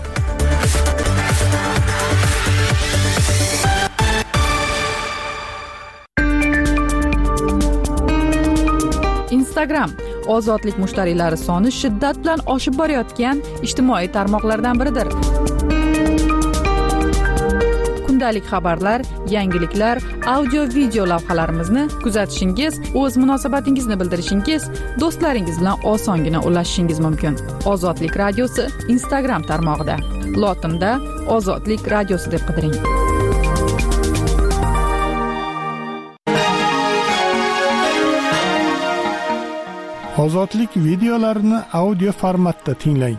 Instagram ozodlik mushtariylari soni shiddat bilan oshib borayotgan ijtimoiy tarmoqlardan biridir. Kundalik xabarlar, yangiliklar, audio video lavhalarimizni kuzatishingiz, o'z munosabatingizni bildirishingiz, do'stlaringiz bilan osongina ulashishingiz mumkin. Ozodlik radiosi Instagram tarmog'ida. Lotinda Ozodlik radiosi deb qidiring. Ozodlik videolarini audio formatda tinglang.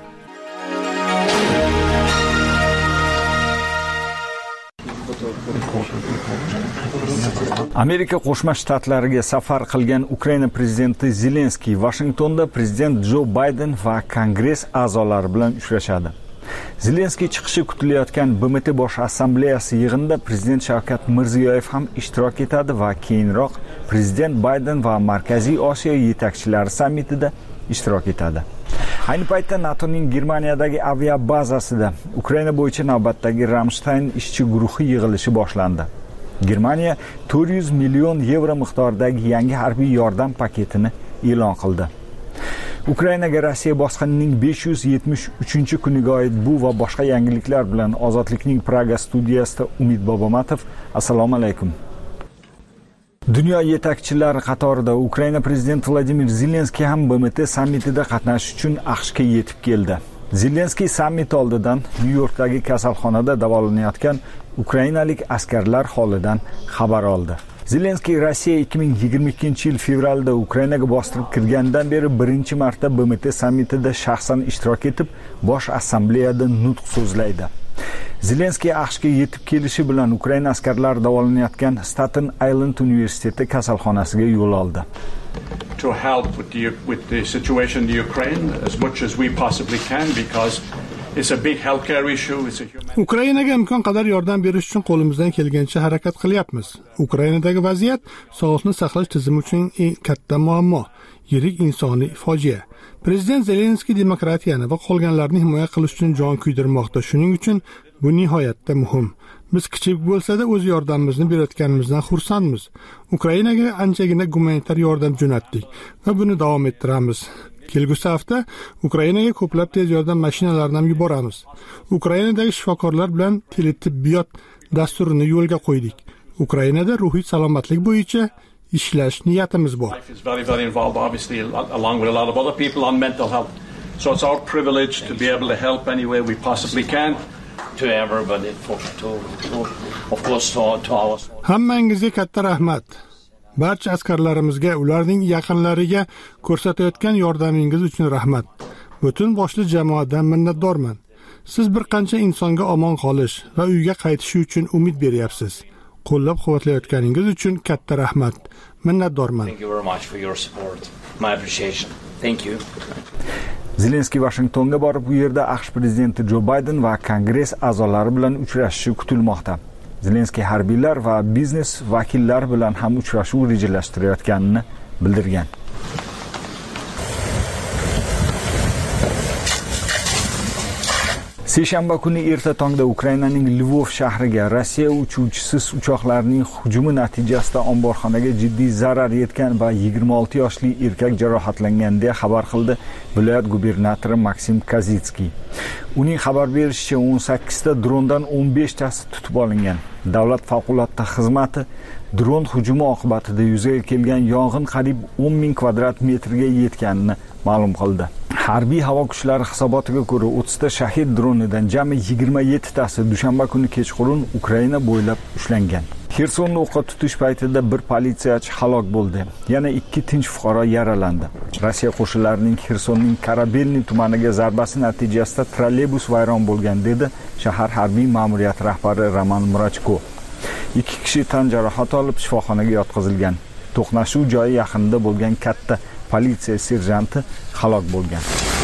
Amerika Qo'shma Shtatlariga safar qilgan Ukraina prezidenti Zelenskiy Washingtonda prezident Jo Bayden va Kongress a'zolari bilan uchrashadi. Zelenskiy chiqishi kutilayotgan BMT bosh assambleyasi yig'inida prezident Shavkat Mirziyoyev ham ishtirok etadi va keyinroq prezident Bayden va Markaziy Osiyo yetakchilari sammitida ishtirok etadi. Ayni paytda NATOning Germaniyadagi aviabazasida Ukraina bo'yicha navbatdagi Ramstein ishchi guruhi yig'ilishi boshlandi. Germaniya 400 million yevro miqdoridagi yangi harbiy yordam paketini e'lon qildi. Ukrainaga Rossiya bosqinining 573-kuniga oid bu va boshqa yangiliklar bilan Ozodlikning Praga studiyasida Umid Bobomatov. Assalomu alaykum. Dunyo yetakchilari qatorida Ukraina prezidenti Vladimir Zelenskiy ham BMT sammitida qatnashish uchun AQShga yetib keldi. Zelenskiy sammit oldidan Nyu-Yorkdagi kasalxonada davolanayotgan ukrainalik askarlar holidan xabar oldi. Zelenskiy Rossiya 2022-yil fevralda Ukrainaga bostirib kirgandan beri birinchi marta BMT sammitida shaxsan ishtirok etib, bosh assambleyada nutq so'zlaydi. Zelenskiy AQShga yetib kelishi bilan Ukraina askarlari davolanayotgan Staten Island universiteti kasalxonasiga yo'l oldi. To help with the situation in Ukraine as much as we possibly can because it's a big healthcare issue. It's a human. Ukrainaga imkon qadar yordam berish uchun qo'limizdan kelgancha harakat qilyapmiz. Ukrainadagi vaziyat sog'liqni saqlash tizimi uchun eng katta muammo, yirik insoniy fojia. Prezident Zelenskiy demokratiyani va qolganlarni himoya qilish uchun jon kuydirmoqda. Shuning uchun bu nihoyatda muhim. Biz kichik bo'lsa-da o'z yordamimizni berayotganimizdan xursandmiz. Ukrainaga anchagina gumanitar yordam jo'natdik va buni davom ettiramiz. Kelgusi hafta Ukrainaga ko'plab tez yordam mashinalarini ham yuboramiz. Ukrainadagi shifokorlar bilan teletibbiyot dasturini yo'lga qo'ydik. Ukrainada ruhiy salomatlik bo'yicha ishlash niyatimiz bor. Very involved obviously along with a lot of other people on mental health. So it's our privilege to be able to help any way we possibly can. To everybody, of course, to our... Hammangizga katta rahmat. Barcha askarlarimizga, ularning yaqinlariga ko'rsatayotgan yordamingiz uchun rahmat. Butun boshli jamoadan minnatdorman. Siz bir qancha insonga omon qolish va uyga qaytishi uchun umid beryapsiz. Qo'llab-quvvatlayotganingiz uchun katta rahmat. Minnatdorman. Thank you very much for your support. My appreciation. Thank you. Zelenskiy Washingtonga borib, bu yerda AQSh prezidenti Jo Bayden va Kongress a'zolari bilan uchrashishi kutilmoqda. Zelenskiy harbiylar va biznes vakillari bilan ham uchrashuv rejalashtirayotganini bildirgan. Seshanba kuni erta tongda Ukrainaning Lvov shahriga Rossiya uchuvchisiz uchoqlarning hujumi natijasida omborxonaga jiddiy zarar yetgan va 26 yoshli erkak jarohatlangan deya xabar qildi viloyat gubernatori Maksim Kazitskiy. Uning xabar berishicha 18 ta drondan 15 tasi tutib olingan. Davlat favqulodda xizmati dron hujumi oqibatida yuzaga kelgan yong'in qariyb 10 ming kvadrat metrga yetganini ma'lum qildi. Harbiy havo kuchlari hisobotiga ko'ra 30 ta shahid dronidan jami 27 tasi dushanba kuni kechqurun Ukraina bo'ylab ushlangan. Xersonni o'qqa tutish paytida bir politsiyachi halok bo'ldi. Yana 2 tinch fuqaro yaralandi. Rossiya qo'shinlarining Xersonning Karabelniy tumaniga zarbasi natijasida trolleybus vayron bo'lgan dedi shahar harbiy ma'muriyati rahbari Roman Murachko. 2 kishi tan jarohati olib shifoxonaga yotqizilgan. To'qnashuv joyi yaqinida bo'lgan katta politsiya serjanti halok bo'lgan.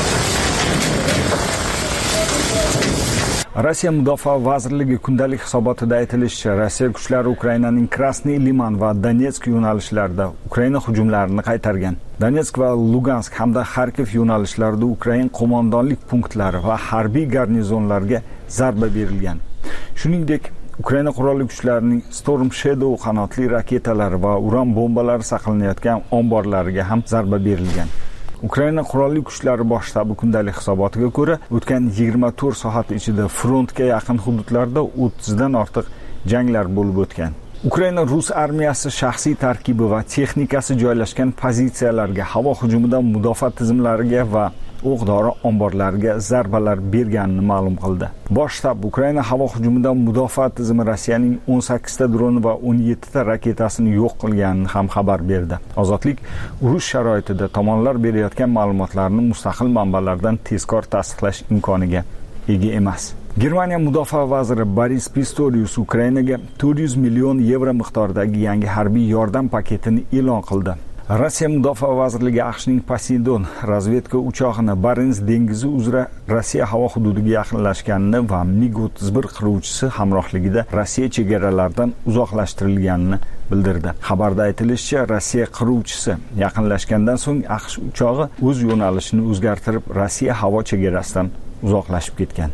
Rossiya Mudofaa vazirligi kundalik hisobotida aytilishicha, Rossiya kuchlari Ukrainaning Krasniy Liman va Donetsk yo'nalishlarida Ukraina hujumlarini qaytargan. Donetsk va Lugansk hamda Xarkov yo'nalishlarida Ukraina qo'mondonlik punktlari va harbiy garnizonlarga zarba berilgan. Shuningdek, Ukraina qurolli kuchlarining Storm Shadow qanotli raketalari va uran bombalari saqlanayotgan omborlariga ham zarba berilgan. Ukraina qurolli kuchlari bosh shtabi kundalik hisobotiga ko'ra, o'tgan 24 soat ichida frontga yaqin hududlarda 30 dan ortiq janglar bo'lib o'tgan. Ukraina rus armiyasi shaxsiy tarkibi va texnikasi joylashgan pozitsiyalarga havo hujumidan mudofaa tizimlariga va o'q-dori omborlariga zarbalar berganini ma'lum qildi. Bosh shtab Ukraina havo hujumidan mudofaa tizimi Rossiyaning 18 ta droni va 17 ta raketasini yo'q qilganini ham xabar berdi. Ozodlik urush sharoitida tomonlar berayotgan ma'lumotlarni mustaqil manbalardan tezkor tasdiqlash imkoniga ega emas. Germaniya mudofaa vaziri Boris Pistorius Ukrainaga 400 million yevro miqdoridagi yangi harbiy yordam paketini e'lon qildi. Rossiya mudofaa vazirligi AQShning Poseidon razvedka uchog'ini Barens dengizi uzra Rossiya havo hududiga yaqinlashganini va MiG-31 qiruvchisi hamrohligida Rossiya chegaralaridan uzoqlashtirilganini bildirdi. Xabarda aytilishicha, Rossiya qiruvchisi yaqinlashgandan so'ng AQSh uchog'i o'z yo'nalishini o'zgartirib, Rossiya havo chegarasidan uzoqlashib ketgan.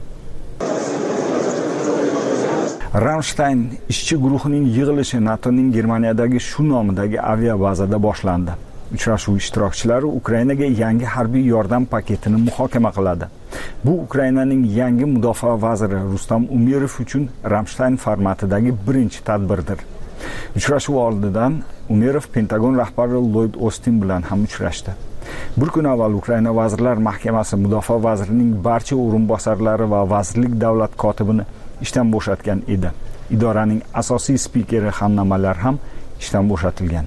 Ramstein ishchi guruhining yig'ilishi NATOning Germaniyadagi shu nomidagi aviabazada boshlandi. Uchrashuv ishtirokchilari Ukrainaga yangi harbiy yordam paketini muhokama qiladi. Bu Ukrainaning yangi mudofaa vaziri Rustam Umerov uchun Ramstein formatidagi birinchi tadbirdir. Uchrashuv oldidan Umerov Pentagon rahbari Lloyd Austin bilan ham uchrashdi. Bir kun avval Ukraina Vazirlar Mahkamasi mudofaa vazirining barcha o'rinbosarlari va vazirlik davlat kotibini ishdan bo'shatgan edi. Idoraning asosiy spikeri Hanna Malar ham ishdan bo'shatilgan.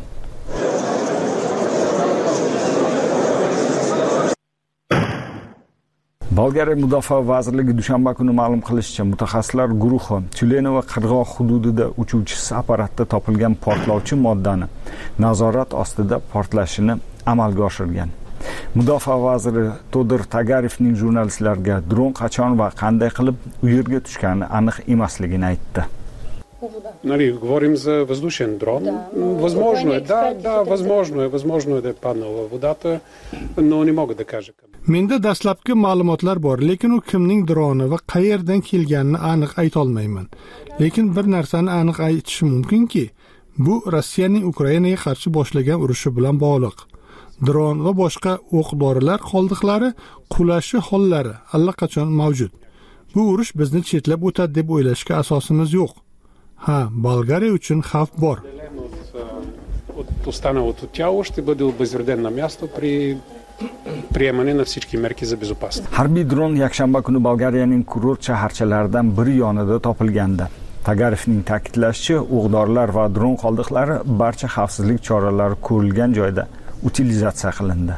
Bolgariya mudofaa vazirligi dushanba kuni ma'lum qilishicha, mutaxassislar guruhi Tyulenova qirg'oq hududida uchuvchisiz apparatda topilgan portlovchi moddani nazorat ostida portlashini amalga oshirgan. Mudofaa vaziri Todor Tagarevning jurnalistlarga dron qachon va qanday qilib u yerga tushgani aniq emasligini aytdi. Говорим за воздушен дрон. Возможно, возможно, да паднала водата, но не мога да кажа. Menda dastlabki ma'lumotlar bor, lekin u kimning droni va qayerdan kelganini aniq ayta olmayman. Lekin bir narsani aniq aytishim mumkinki, bu Rossiyaning Ukrainaga qarshi boshlagan urushi bilan bog'liq. Dron va boshqa o'q-dorilar qoldiqlari qulashi hollari allaqachon mavjud. Bu urush bizni chetlab o'tadi deb o'ylashga asosimiz yo'q. Ha, Bolgariya uchun xavf bor. Останалото тяло ще бъде обезвредено на място при приемане на всички мерки за безопасност. Harbiy dron yakshanba kuni Bolgariyaning kurort shaharchalaridan biri yonida topilgandi. Tagarevning ta'kidlashicha, o'q-dorilar va dron qoldiqlari barcha xavfsizlik choralari ko'rilgan joyda utilizatsiya qilindi.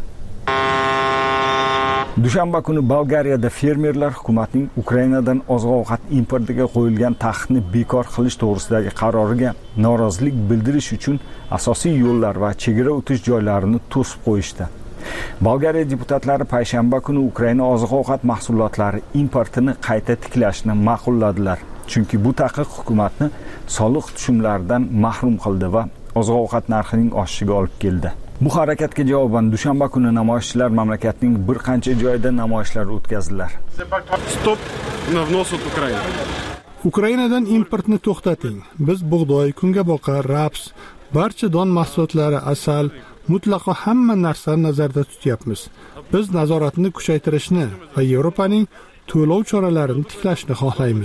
Dushanba kuni Bolgariyada fermerlar hukumatning Ukrainadan oziq-ovqat importiga qo'yilgan taqiqni bekor qilish to'g'risidagi qaroriga norozilik bildirish uchun asosiy yo'llar va chegara o'tish joylarini to'sib qo'yishdi. Bolgariya deputatlari payshanba kuni Ukraina oziq-ovqat mahsulotlari importini qayta tiklashni ma'qulladilar. Chunki bu taqiq hukumatni soliq tushumlaridan mahrum qildi va oziq-ovqat narxining oshishiga olib keldi. Bu harakatga javoban dushanba kuni namoyishchilar mamlakatning bir qancha joyida namoyishlar o'tkazdilar. Stop na vnos od Ukraina. Ukrainadan importni to'xtating. Biz bug'doy, kungaboqar, raps, barcha don mahsulotlari, asal, mutlaqo hamma narsani nazarda tutyapmiz. Biz nazoratni kuchaytirishni va Yevropaning to'lov choralarini tiklashni xohlaymiz.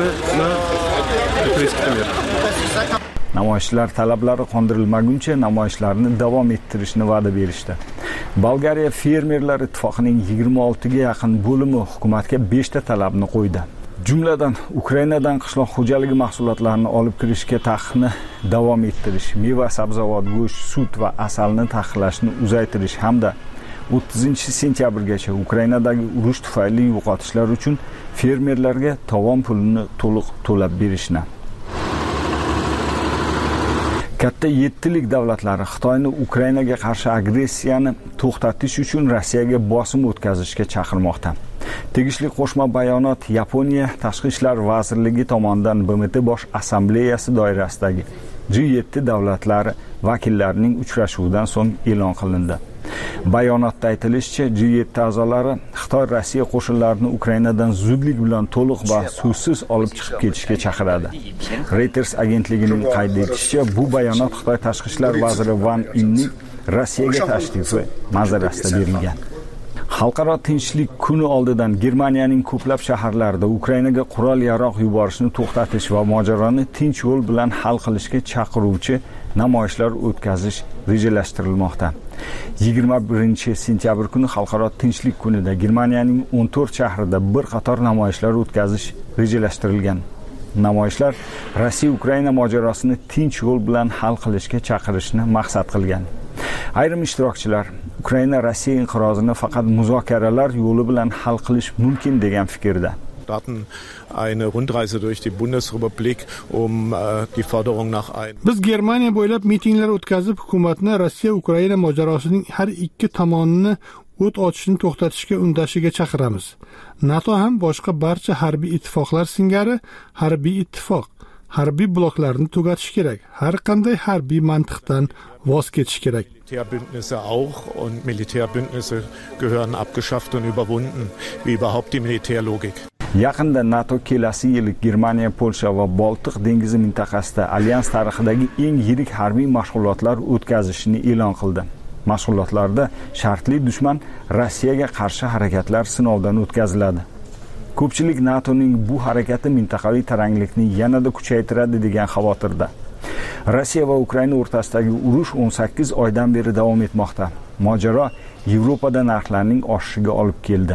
Namoyishchilar talablari qondirilmaguncha namoyishlarni davom ettirishni va'da berishdi. Bolgariya fermerlar ittifoqining 26 ga yaqin bo'limi hukumatga 5 ta talabni qo'ydi. Jumladan Ukrainadan qishloq xo'jaligi mahsulotlarini olib kirishga taqiqni davom ettirish, meva, sabzavot, go'sht, sut va asalni taqiqlashni uzaytirish hamda 30-sentyabrgacha Ukrainadagi urush tufayli yo'qotishlar uchun fermerlarga tovon pulini to'liq to'lab berishni. Katta 7lik davlatlari Xitoyni Ukrainaga qarshi agressiyani to'xtatish uchun Rossiyaga bosim o'tkazishga chaqirmoqda. Tegishli qo'shma bayonot Yaponiya Tashqi ishlar vazirligi tomonidan BMT bosh assambleyasi doirasidagi G7 davlatlari vakillarining uchrashuvidan so'ng e'lon qilindi. Bayonotda aytilishicha, G7 a'zolari Xitoy Rossiya qo'shinlarini Ukrainadan zudlik bilan to'liq va suvsiz olib chiqib ketishga chaqiradi. Reuters agentligining qayd etishicha, bu bayonot Xitoy tashqi ishlar vaziri Wang Yining Rossiyaga tashrifi manzarasida berilgan. Xalqaro tinchlik kuni oldidan Germaniyaning ko'plab shaharlarida Ukrainaga qurol-yarog' yuborishni to'xtatish va mojaroni tinch yo'l bilan hal qilishga chaqiruvchi namoyishlar o'tkazish rejalashtirilmoqda. 21-sentyabr kuni Xalqaro tinchlik kunida Germaniyaning 14 shahrida bir qator namoyishlar o'tkazish rejalashtirilgan. Namoyishlar Rossiya-Ukraina mojarosini tinch yo'l bilan hal qilishga chaqirishni maqsad qilgan. Ayrim ishtirokchilar Ukraina Rossiya inqirozini faqat muzokaralar yo'li bilan hal qilish mumkin degan fikrda. Eine Rundreise durch die Bundesrepublik, die Forderung nach ein. Biz Germaniya bo'ylab mitinglar o'tkazib, hukumatni Rossiya-Ukraina mojarosining har ikki tomonini o't ochishni to'xtatishga undashiga chaqiramiz. NATO ham boshqa barcha harbiy ittifoqlar singari harbiy ittifoq harbiy bloklarni tugatish kerak. Har qanday harbiy mantiqdan voz kechish kerak. Militärbündnisse auch und Militärbündnisse gehören abgeschafft und überwunden, wie überhaupt die Militärlogik. Yaqinda NATO kelasi yil Germaniya, Polsha va Boltiq dengizi mintaqasida alyans tarixidagi eng yirik harbiy mashg'ulotlar o'tkazishini e'lon qildi. Mashg'ulotlarda shartli dushman Rossiyaga qarshi harakatlar sinovdan o'tkaziladi. Ko'pchilik NATOning bu harakati mintaqaviy taranglikni yanada kuchaytiradi degan xavotirda. Rossiya va Ukraina o'rtasidagi urush 18 oydan beri davom etmoqda. Mojaro Yevropada narxlarning oshishiga olib keldi.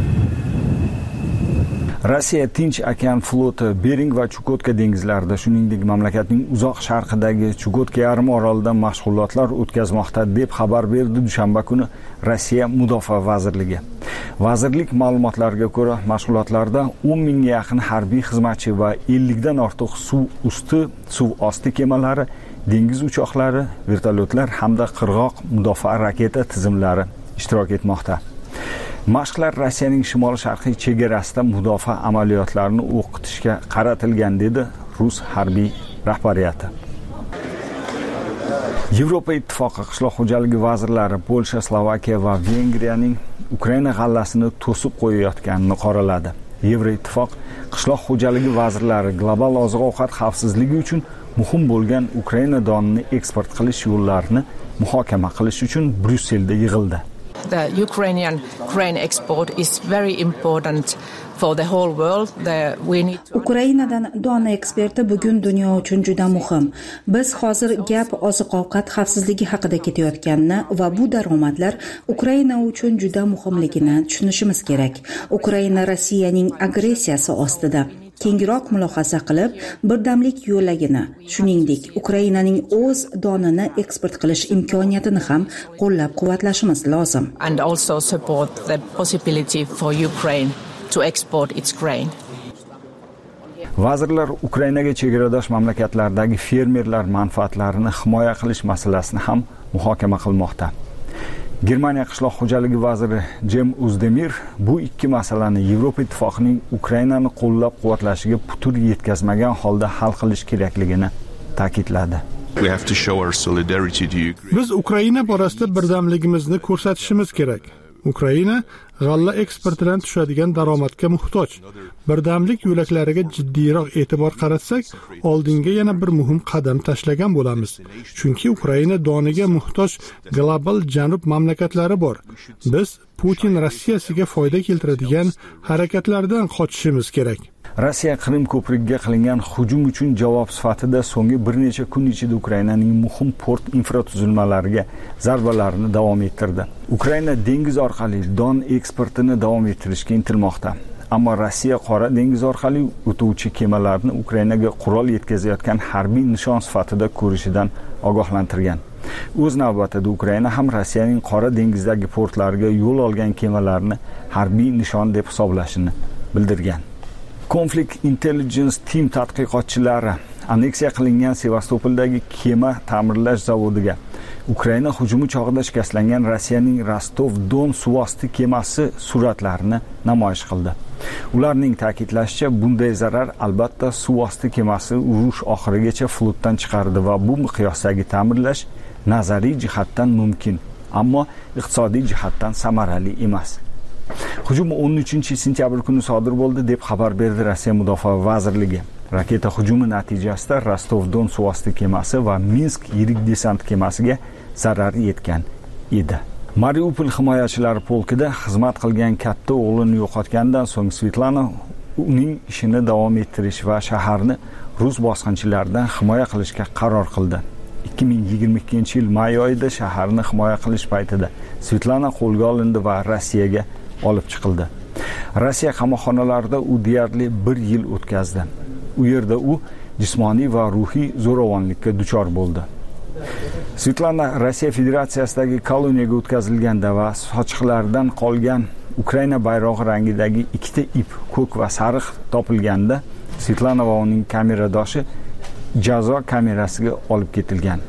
Rossiya Tinch okean floti Bering va Chukotka dengizlarida, shuningdek mamlakatning uzoq sharqidagi Chukotka yarim orolida mashg'ulotlar o'tkazmoqda deb xabar berdi dushanba kuni Rossiya Mudofaa vazirligi. Vazirlik ma'lumotlariga ko'ra, mashg'ulotlarda 10 mingga yaqin harbiy xizmatchi va 50 dan ortiq suv usti, suv osti kemalari, dengiz uchoqlari, vertolyotlar hamda qirg'oq mudofaa raketa tizimlari ishtirok etmoqda. Mashqlar Rossiyaning shimol-sharqiy chegarasida mudofaa amaliyotlarini o'qitishga qaratilgan dedi Rus harbiy rahbariyati. Yevropa ittifoqi qishloq xo'jaligi vazirlari Polsha, Slovakiya va Vengriyaning Ukraina g'allasini to'sib qo'yayotganini qoraladi. Yevroittifoq qishloq xo'jaligi vazirlari global oziq-ovqat xavfsizligi uchun muhim bo'lgan Ukraina donini eksport qilish yo'llarini muhokama qilish uchun Bryusselda yig'ildi. The Ukrainian grain export is very important for the whole world. Ukrainadan dona eksporti bugun dunyo uchun juda muhim. Biz hozir gap oziq-ovqat xavfsizligi haqida ketayotganini va bu daromadlar Ukraina uchun juda muhimligini tushunishimiz kerak. Ukraina Rossiyaning agressiyasi ostida. Kengroq mulohaza qilib, birdamlik yo'lagini, shuningdek, Ukrainaning o'z donini eksport qilish imkoniyatini ham qo'llab-quvvatlashimiz lozim. And also support the possibility for Ukraine to export its grain. Vazirlar Ukrainaga chegaradosh mamlakatlardagi fermerlar manfaatlarini himoya qilish masalasini ham muhokama qilmoqda. Germaniya qishloq xo'jaligi vaziri Jem Uzdemir bu ikki masalani Yevropa ittifoqining Ukrainani qo'llab-quvvatlashiga putur yetkazmagan holda hal qilish kerakligini ta'kidladi. We have to show our solidarity to Ukraine. Biz Ukraina borasida birdamligimizni ko'rsatishimiz kerak. Ukraina g'alla eksportidan tushadigan daromadga muhtoj. Birdamlik yo'laklariga jiddiyroq e'tibor qaratsak, oldinga yana bir muhim qadam tashlagan bo'lamiz. Chunki Ukraina doniga muhtoj global janub mamlakatlari bor. Biz Putin Rossiyasiga foyda keltiradigan harakatlardan qochishimiz kerak. Rossiya Qrim ko'prigiga qilingan hujum uchun javob sifatida so'nggi bir necha kun ichida Ukrainaning muhim port infratuzilmalariga zarbalarni davom ettirdi. Ukraina dengiz orqali don eksportini davom ettirishga intilmoqda. Ammo Rossiya Qora dengiz orqali o'tuvchi kemalarni Ukrainaga qurol yetkazayotgan harbiy nishon sifatida ko'rishidan ogohlantirgan. O'z navbatida Ukraina ham Rossiyaning Qora dengizdagi portlariga yo'l olgan kemalarni harbiy nishon deb hisoblashini bildirgan. Conflict Intelligence Team tadqiqotchilari anneksiya qilingan Sevastopoldagi kema ta'mirlash zavodiga Ukraina hujumi chog'ida shikastlangan Rossiyaning Rostov-Don suvosti kemasi suratlarini namoyish qildi. Ularning ta'kidlashicha, bunday zarar albatta suvosti kemasi urush oxirigacha flotdan chiqardi va bu miqyosdagi ta'mirlash nazariy jihatdan mumkin, ammo iqtisodiy jihatdan samarali emas. Hujum 13-sentyabr kuni sodir bo'ldi deb xabar berdi Rossiya Mudofaa vazirligi. Raketa hujumi natijasida Rostov-Don suvosti kemasi va Minsk yirik desant kemasiga zarar yetgan edi. Mariupol himoyachilari polkida xizmat qilgan katta o'g'lini yo'qotgandan so'ng Svetlana uning ishini davom ettirish va shaharni rus bosqinchilaridan himoya qilishga qaror qildi. 2022-yil may oyida shaharni himoya qilish paytida Svetlana qo'lga olindi va Rossiyaga olib chiqildi. Rossiya qamoqxonalarida u deyarli 1 yil o'tkazdi. U yerda u jismoniy va ruhiy zo'ravonlikka duchor bo'ldi. Svetlana Rossiya Federatsiyasidagi koloniyaga o'tkazilganda va sochiqlardan qolgan Ukraina bayrog'i rangidagi ikkita ip, ko'k va sariq topilganda, Svetlana va uning kameradoshi jazo kamerasiga olib ketilgan.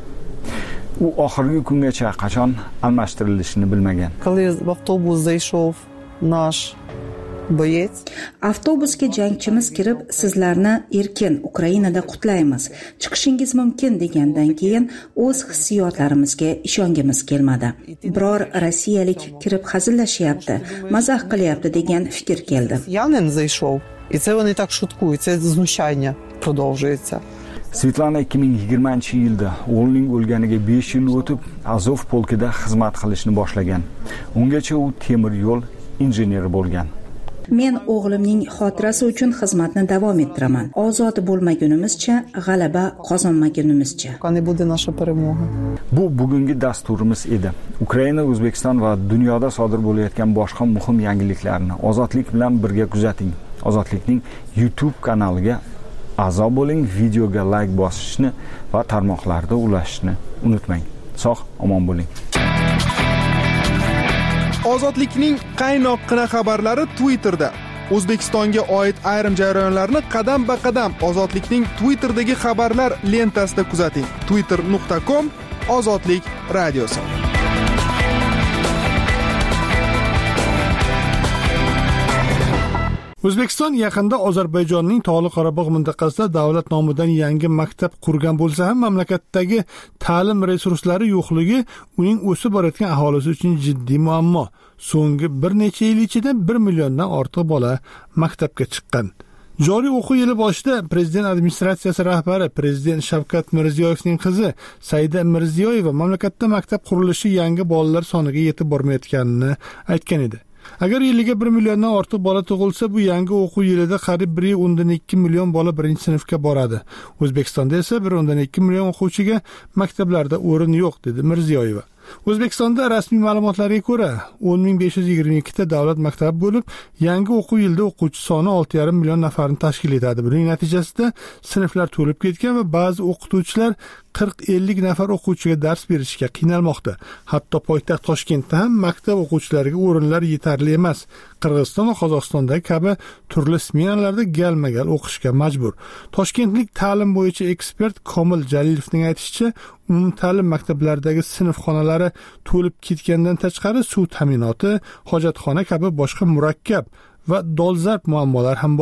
U oxirgi kungacha qachon almashtirilishini bilmagan. Когда в автобус зашел наш boyet. Avtobusga jangchimiz kirib, sizlarni erkin Ukrainada qutlaymiz, chiqishingiz mumkin degandan keyin o'z hissiyotlarimizga ishongimiz kelmadi. Biror rossiyalik kirib hazillashyapti, mazax qilyapti degan fikr keldi. Янин зайшов, і це вони так шуткують, це знущання продовжується. Svetlana 2020-yilda o'g'lining o'lganiga 5 yil o'tib, Azov polkida xizmat qilishni boshlagan. Ungacha u temir yo'l injeneri bo'lgan. Men o'g'limning xotirasi uchun xizmatni davom ettiraman. Ozod bo'lmagunimizcha, g'alaba qozonmagunimizcha. Qani bude naša перемога. Bu bugungi dasturimiz edi. Ukraina, O'zbekiston va dunyoda sodir bo'layotgan boshqa muhim yangiliklarni Ozodlik bilan birga kuzating. Ozodlikning YouTube kanaliga a'zo bo'ling, videoga like bosishni va tarmoqlarda ulashishni unutmang. Sog', omon bo'ling. Ozodlikning qaynoqqina xabarlari Twitterda. O'zbekistonga oid ayrim jarayonlarni qadam-ba-qadam Ozodlikning Twitterdagi xabarlar lentasida kuzating. twitter.com/ozodlik radiosi. O'zbekiston yaqinda Ozarbayjonning Tog'li Qorabog' mintaqasida davlat nomidan yangi maktab qurgan bo'lsa ham, mamlakatdagi ta'lim resurslari yo'qligi uning o'sib borayotgan aholisi uchun jiddiy muammo. So'nggi bir necha yil ichida 1 milliondan ortiq bola maktabga chiqqan. Joriy o'quv yili boshida Prezident administratsiyasi rahbari Prezident Shavkat Mirziyoyevning qizi Saida Mirziyoyeva mamlakatda maktab qurilishi yangi bolalar soniga yetib bormayotganini aytgan edi. Agar yiliga 1 milliondan ortiq bola tug'ilsa, bu yangi o'quv yilida qariyb 1.2 million bola birinchi sinfga boradi. O'zbekistonda esa 1.2 million o'quvchiga maktablarda o'rin yo'q, dedi Mirziyoyeva. O'zbekistonda rasmiy ma'lumotlarga ko'ra 10.522 ta davlat maktabi bo'lib, yangi o'quv yilida o'quvchi soni 6.5 million nafarni tashkil etadi. Buning natijasida sinflar to'lib ketgan va ba'zi o'qituvchilar 40-50 nafar o'quvchiga dars berishga qiynalmoqda. Hatto poytaxt Toshkentda ham maktab o'quvchilariga o'rinlar yetarli emas. Qirg'iziston va Qozog'istonda kabi turli smenalarda galma-gal o'qishga majbur. Toshkentlik ta'lim bo'yicha ekspert Komil Jalilovning aytishicha, umumta'lim maktablaridagi sinf xonalari to'lib ketgandan tashqari suv ta'minoti, hojatxona kabi boshqa murakkab va dolzarb muammolar ham bor.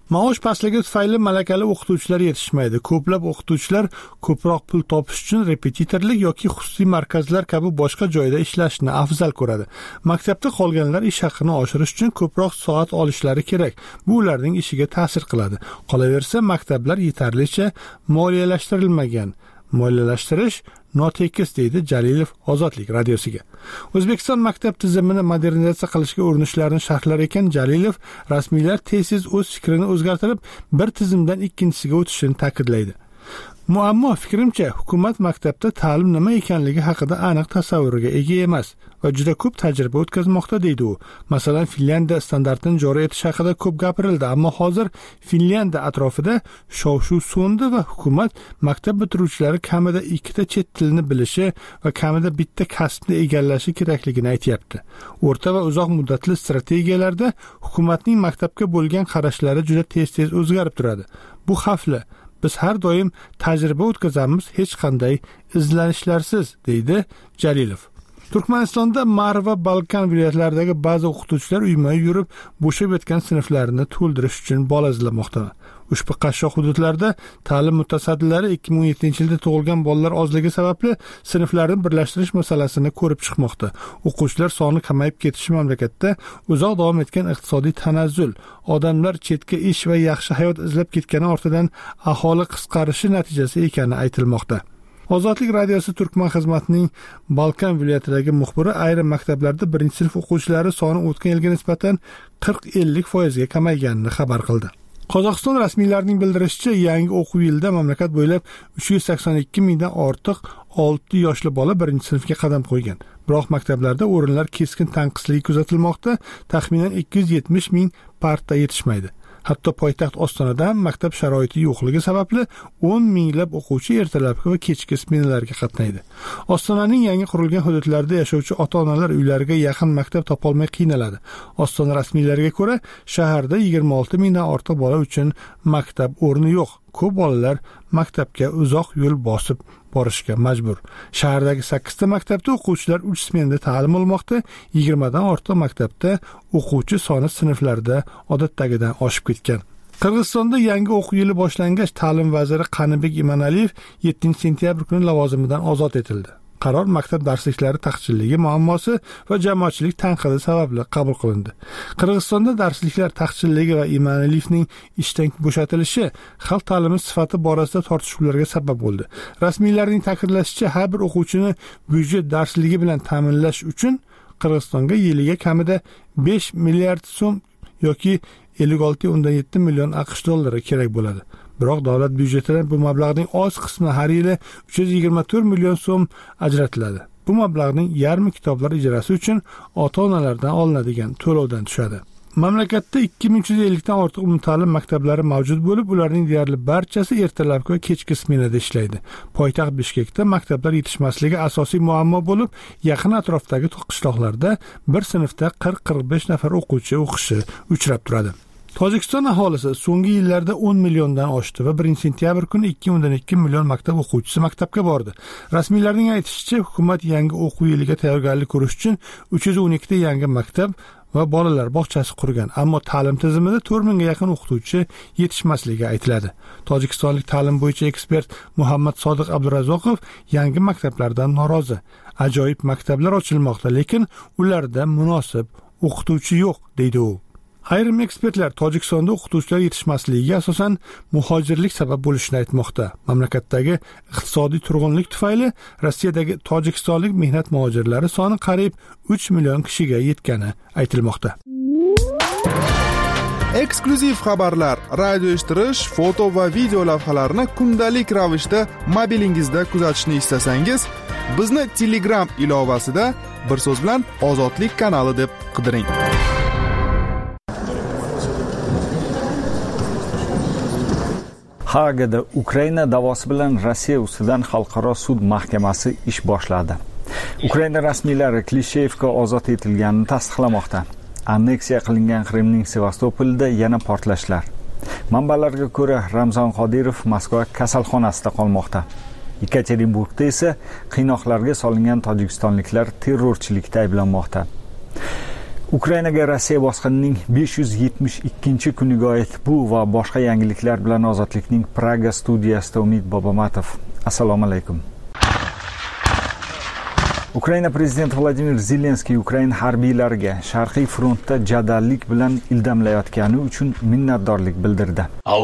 Maosh pastligi tufayli malakali o'qituvchilar yetishmaydi. Ko'plab o'qituvchilar ko'proq pul topish uchun repetitorlik yoki xususiy markazlar kabi boshqa joyda ishlashni afzal ko'radi. Maktabda qolganlar ish haqini oshirish uchun ko'proq soat olishlari kerak. Bu ularning ishiga ta'sir qiladi. Qolaversa, maktablar yetarlicha moliyalashtirilmagan. Moliyalashtirish notekis, deydi Jalilov Ozodlik radiosiga. O'zbekiston maktab tizimini modernizatsiya qilishga urinishlarini sharhlar ekan Jalilov, rasmiylar tez o'z fikrini o'zgartirib, bir tizimdan ikkinchisiga o'tishini ta'kidlaydi. Muammo fikrimcha, hukumat maktabda ta'lim nima ekanligi haqida aniq tasavvurga ega emas va juda ko'p tajriba o'tkazmoqda, deydi u. Masalan, Finlyandiya standartini joriy etish haqida ko'p gapirildi, ammo hozir Finlyandiya atrofida shov-shuv so'ndi va hukumat maktab bitiruvchilari kamida 2 ta chet tilini bilishi va kamida bitta kasbni egallashi kerakligini aytayapti. O'rta va uzoq muddatli strategiyalarda hukumatning maktabga bo'lgan qarashlari juda tez o'zgarib turadi. Bu xavfli. Biz har doim tajriba o'tkazamiz, hech qanday izlanishlarsiz, deydi Jalilov. Turkmanistonda Mar va Balkan viloyatlaridagi ba'zi o'qituvchilar uyma-uy yurib, bo'shab yotgan sinflarini to'ldirish uchun bola izlamoqda. Ushbu qashshoq hududlarda ta'lim mutasaddilari 2017-yilda tug'ilgan bolalar ozligi sababli sinflarni birlashtirish masalasini ko'rib chiqmoqda. O'quvchilar soni kamayib ketishi mamlakatda uzoq davom etgan iqtisodiy tanazzul, odamlar chetga ish va yaxshi hayot izlab ketgani ortidan aholi qisqarishi natijasi ekani aytilmoqda. Ozodlik radiosi Turkman xizmatining Balkan viloyatidagi muxbiri ayrim maktablarda 1-sinf o'quvchilari soni o'tgan yilga nisbatan 40-50% ga kamayganini xabar qildi. Qozog'iston rasmiylarining bildirishicha, yangi o'quv yilida mamlakat bo'ylab 382 mingdan ortiq 6 yoshli bola 1-sinfga qadam qo'ygan. Biroq maktablarda o'rinlar keskin tanqisligi kuzatilmoqda, taxminan 270 ming parta yetishmaydi. Hatto poytaxt Ostonada ham maktab sharoiti yo'qligi sababli 10 minglab o'quvchi ertalabki va kechki smenalarga qatnaydi. Ostonaning yangi qurilgan hududlarida yashovchi ota-onalar uylariga yaqin maktab topolmay qiynaladi. Ostona rasmiylariga ko'ra, shaharda 26 mingdan ortiq bola uchun maktab o'rni yo'q. Ko'p bolalar maktabga uzoq yo'l bosib borishga majbur. Shahardagi 8 ta maktabda o'quvchilar 3 smenda ta'lim olmoqda, 20 dan ortiq maktabda o'quvchi soni sinflarda odatdagidan oshib ketgan. Qirg'izistonda yangi o'quv yili boshlangach, ta'lim vaziri Qanibek Imanaliyev 7-sentyabr kuni lavozimidan ozod etildi. Qaror maktab darsliklari taqchilligi muammosi va jamoatchilik tanqidi sababli qabul qilindi. Qirg'izistonda darsliklar taqchilligi va Imanaliyevning ishdan bo'shatilishi xalq ta'limi sifati borasida tortishuvlarga sabab bo'ldi. Rasmiylarning ta'kidlashicha, har bir o'quvchini byudjet darsligi bilan ta'minlash uchun Qirg'izistonga yiliga kamida 5 milliard so'm yoki 56.7 million AQSh dollari kerak bo'ladi. Biroq davlat byudjetidan bu mablag'ning oz qismi har yili 324 million so'm ajratiladi. Bu mablag'ning yarmi kitoblar ijrosi uchun ota-onalardan olinadigan to'lovdan tushadi. Mamlakatda 2350 dan ortiq umumta'lim maktablari mavjud bo'lib, ularning deyarli barchasi ertalabki va kechki smenada ishlaydi. Poytaxt Bishkekda maktablar yetishmasligi asosiy muammo bo'lib, yaqin atrofdagi qishloqlarda bir sinfda 40-45 nafar o'quvchi o'qishi uchrab turadi. Tojikiston aholisi so'nggi yillarda 10 milliondan oshdi va 1-sentyabr kuni 2.2 million maktab o'quvchisi maktabga bordi. Rasmiylarning aytishicha, hukumat yangi o'quv yiliga tayyorgarlik ko'rish uchun 312 ta yangi maktab va bolalar bog'chasi qurgan, ammo ta'lim tizimida 4 mingga yaqin o'qituvchi yetishmasligi aytiladi. Tojikistonlik ta'lim bo'yicha ekspert Muhammad Sodiq Abdurazzoqov yangi maktablardan norozi. Ajoyib maktablar ochilmoqda, lekin ularda munosib o'qituvchi yo'q, deydi u. Ayrim ekspertlar Tojikistonda o'qituvchilar yetishmasligiga asosan muhojirlik sabab bo'lishini aytmoqda. Mamlakatdagi iqtisodiy turg'unlik tufayli Rossiyadagi tojikistonlik mehnat muhojirlari soni qariyb 3 million kishiga yetgani aytilmoqda. Eksklyuziv xabarlar, radio eshittirish, foto va video lavhalarni kundalik ravishda mobilingizda kuzatishni istasangiz, bizni Telegram ilovasida bir so'z bilan Ozodlik kanali deb qidiring. Hagada Ukraina da'vosi bilan Rossiya ustidan xalqaro sud mahkamasi ish boshladi. Ukraina rasmiylari Klishevka ozod etilganini tasdiqlamoqda. Anneksiya qilingan Qrimning Sevastopolda yana portlashlar. Manbalarga ko'ra, Ramzan Qodirov Moskva kasalxonasida qolmoqda. Yekaterinburgda esa qiynoqlarga solingan tojikistonliklar terrorchilikda ayblanmoqda. Ukrainaga Rossiya bosqinining 572-kuniga oid bu va boshqa yangiliklar bilan Ozodlikning Praga studiyasida Umid Bobomatov. Assalomu alaykum. Ukraina prezidenti Vladimir Zelenskiy Ukraina harbiylariga Sharqiy frontda jadallik bilan ildamlayotgani uchun minnatdorlik bildirdi.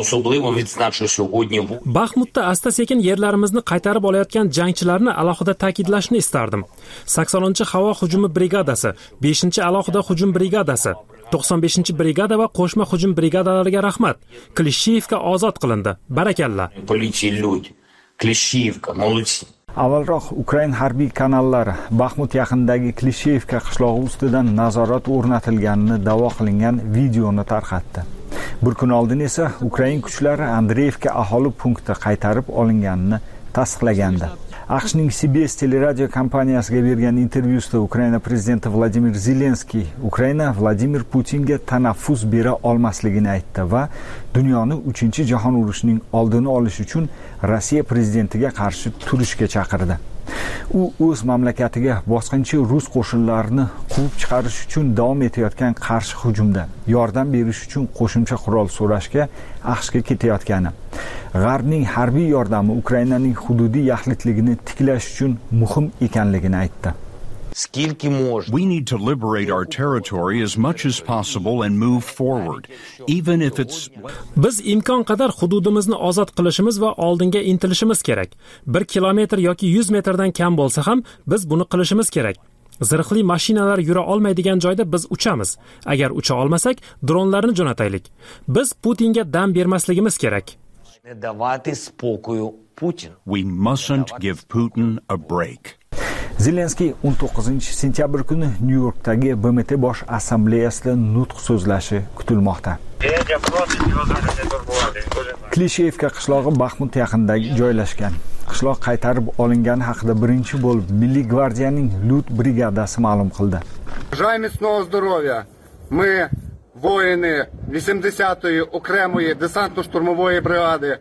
Baxmutda asta-sekin yerlarimizni qaytarib olayotgan jangchilarni alohida ta'kidlashni istardim. 80-havo hujumi brigadasi, 5-alohida hujum brigadasi, 95-brigada va qo'shma hujum brigadalariga rahmat. Klishevka ozod qilindi. Barakalla. Avvalroq Ukraina harbiy kanallari Baxmut yaqinidagi Klishevka qishlog'i ustidan nazorat o'rnatilganini da'vo qilingan videoni tarqatdi. Bir kun oldin esa Ukraina kuchlari Andreevka aholi punkti qaytarib olinganini tasdiqlagandi. AQShning CBS teleradio kompaniyasiga bergan intervyusida Ukraina prezidenti Vladimir Zelenskiy Ukraina Vladimir Putinga tanaffus bera olmasligini aytdi va dunyoni 3-jahon urushining oldini olish uchun Rossiya prezidentiga qarshi turishga chaqirdi. U o'z mamlakatiga bosqinchi rus qo'shinlarini quvib chiqarish uchun davom etayotgan qarshi hujumda yordam berish uchun qo'shimcha qurol so'rashga AQShga ketayotgani, G'arbning harbiy yordami Ukrainaning hududiy yaxlitligini tiklash uchun muhim ekanligini aytdi. We need to liberate our territory as much as possible and move forward, even if it's... Biz imkon qadar hududimizni ozod qilishimiz va oldinga intilishimiz kerak. 1 kilometr yoki 100 metrdan kam bo'lsa ham biz buni qilishimiz kerak. Zirhli mashinalar yura olmaydigan joyda biz uchamiz. Agar ucha olmasak, dronlarni jo'nataylik. Biz Putinga dam bermasligimiz kerak. We mustn't give Putin a break. Zelenskiy 19-sentyabr kuni Nyu-Yorkdagi BMT bosh assambleyasida nutq so'zlashi kutilmoqda. Klishevka qishlog'i Baxmut yaqinida joylashgan. Qishloq qaytarib olingani haqida birinchi bo'lib Milliy gvardiyaning Lut brigadasi ma'lum qildi. Бажаю міцного здоров'я. Ми воїни 80-ї окремої десантно-штурмової бригади.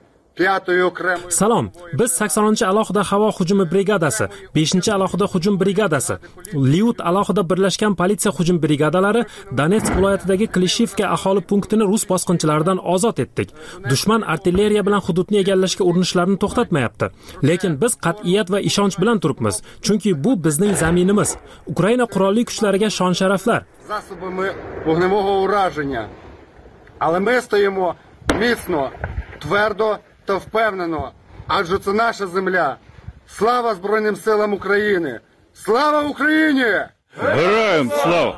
Salom, biz 80-alohida havo hujumi brigadasi, 5-alohida hujum brigadasi, Liut alohida birlashgan politsiya hujum brigadalari Donetsk viloyatidagi Klishevka aholi punktini rus bosqinchilaridan ozod etdik. Dushman artilleriya bilan hududni egallashga urinishlarini to'xtatmayapti. Lekin biz qat'iyat va ishonch bilan turibmiz, chunki bu bizning zaminimiz. Ukraina qurolli kuchlariga shon-sharaflar. Засобами вогневого ураження. Але ми стоїмо міцно, твердо та впевнено, адже це наша земля. Слава Збройним силам України! Слава Україні! Героям слава!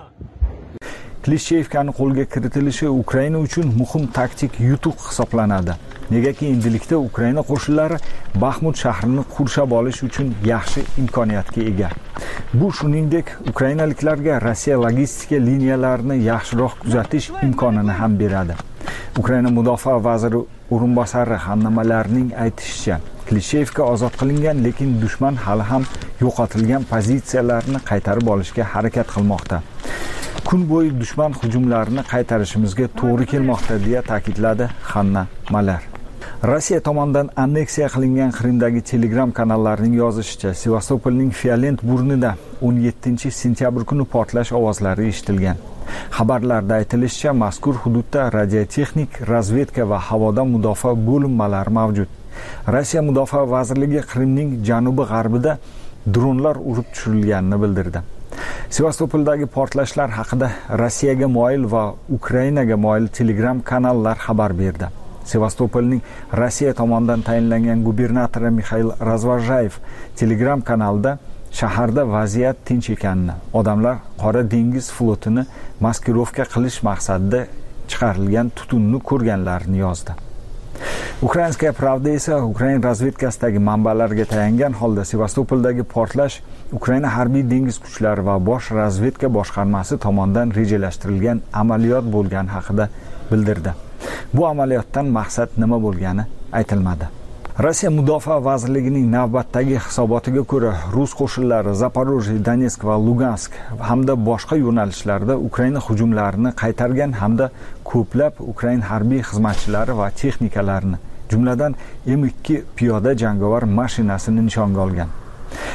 Klishevkani qo'lga kiritilishi Ukraina uchun muhim taktik yutuq hisoblanadi. Negaki endilikda Ukraina qo'shinlari Baxmut shahrini qurshab olish uchun yaxshi imkoniyatga ega. Bu shuningdek ukrainaliklarga Rossiya logistika liniyalarini yaxshiroq kuzatish imkonini ham beradi. Ukraina mudofaa vaziri o'rinbosari Hannamalarining aytishicha, Klishevka ozod qilingan, lekin dushman hali ham yo'qotilgan pozitsiyalarni qaytarib olishga harakat qilmoqda. Kun bo'yi dushman hujumlarini qaytarishimizga to'g'ri kelmoqda, deya ta'kidladi Hanna Malar. Rossiya tomonidan anneksiya qilingan Qrimdagi Telegram kanallarining yozishicha, Sevastopolning Fiolent burnida 17-sentyabr kuni portlash ovozlari eshitilgan. Xabarlarda aytilishicha, mazkur hududda radiotexnik, razvedka va havodan mudofaa bo'linmalari mavjud. Rossiya Mudofaa vazirligi Qrimning janubi-g'arbida dronlar urib tushirilganini bildirdi. Sevastopoldagi portlashlar haqida Rossiyaga moyil va Ukrainaga moyil Telegram kanallar xabar berdi. Sevastopolning Rossiya tomonidan tayinlangan gubernatori Mikhail Razvozhayev Telegram kanalida shaharda vaziyat tinch ekanini, odamlar Qora dengiz flotini maskirovka qilish maqsadida chiqarilgan tutunni ko'rganlarini yozdi. Ukrainskaya Pravda esa Ukraina razvedkasidagi manbalarga tayangan holda Sevastopoldagi portlash Ukraina harbiy dengiz kuchlari va bosh razvedka boshqarmasi tomonidan rejalashtirilgan amaliyot bo'lgani haqida bildirdi. Bu amaliyotdan maqsad nima bo'lgani aytilmadi. Rossiya Mudofaa vazirligining navbatdagi hisobotiga ko'ra, rus qo'shinlari Zaporojye, Donetsk va Lugansk hamda boshqa yo'nalishlarda Ukraina hujumlarini qaytargan hamda ko'plab Ukraina harbiy xizmatchilari va texnikalarini, jumladan M2 piyoda jangovar mashinasini nishonga olgan.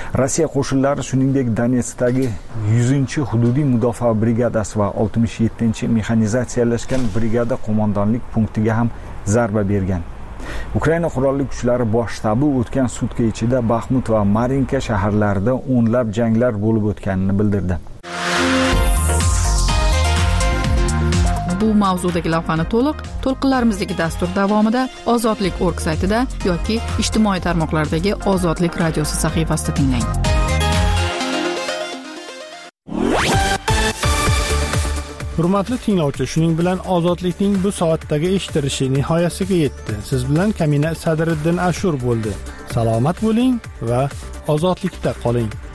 Rossiya qo'shinlari shuningdek Donetskdagi 100-hududiy mudofaa brigadasi va 67-mexanizatsiyalashgan brigada qo'mondonlik punktiga ham zarba bergan. Ukraina qurolli kuchlari bosh shtabi o'tgan sutka ichida Baxmut va Marinka shaharlarida o'nlab janglar bo'lib o'tganini bildirdi. Bu mavzudagi lavhani to'lqinlarimizdagi dastur davomida Ozodlik.org saytida yoki ijtimoiy tarmoqlardagi Ozodlik radiosi sahifasida tinglang. Hurmatli tinglovchi, shuning bilan Ozodlikning bu soatdagi eshitilishi nihoyasiga yetdi. Siz bilan Kamina Sadriddin Ashur bo'ldi. Salomat bo'ling va ozodlikda qoling.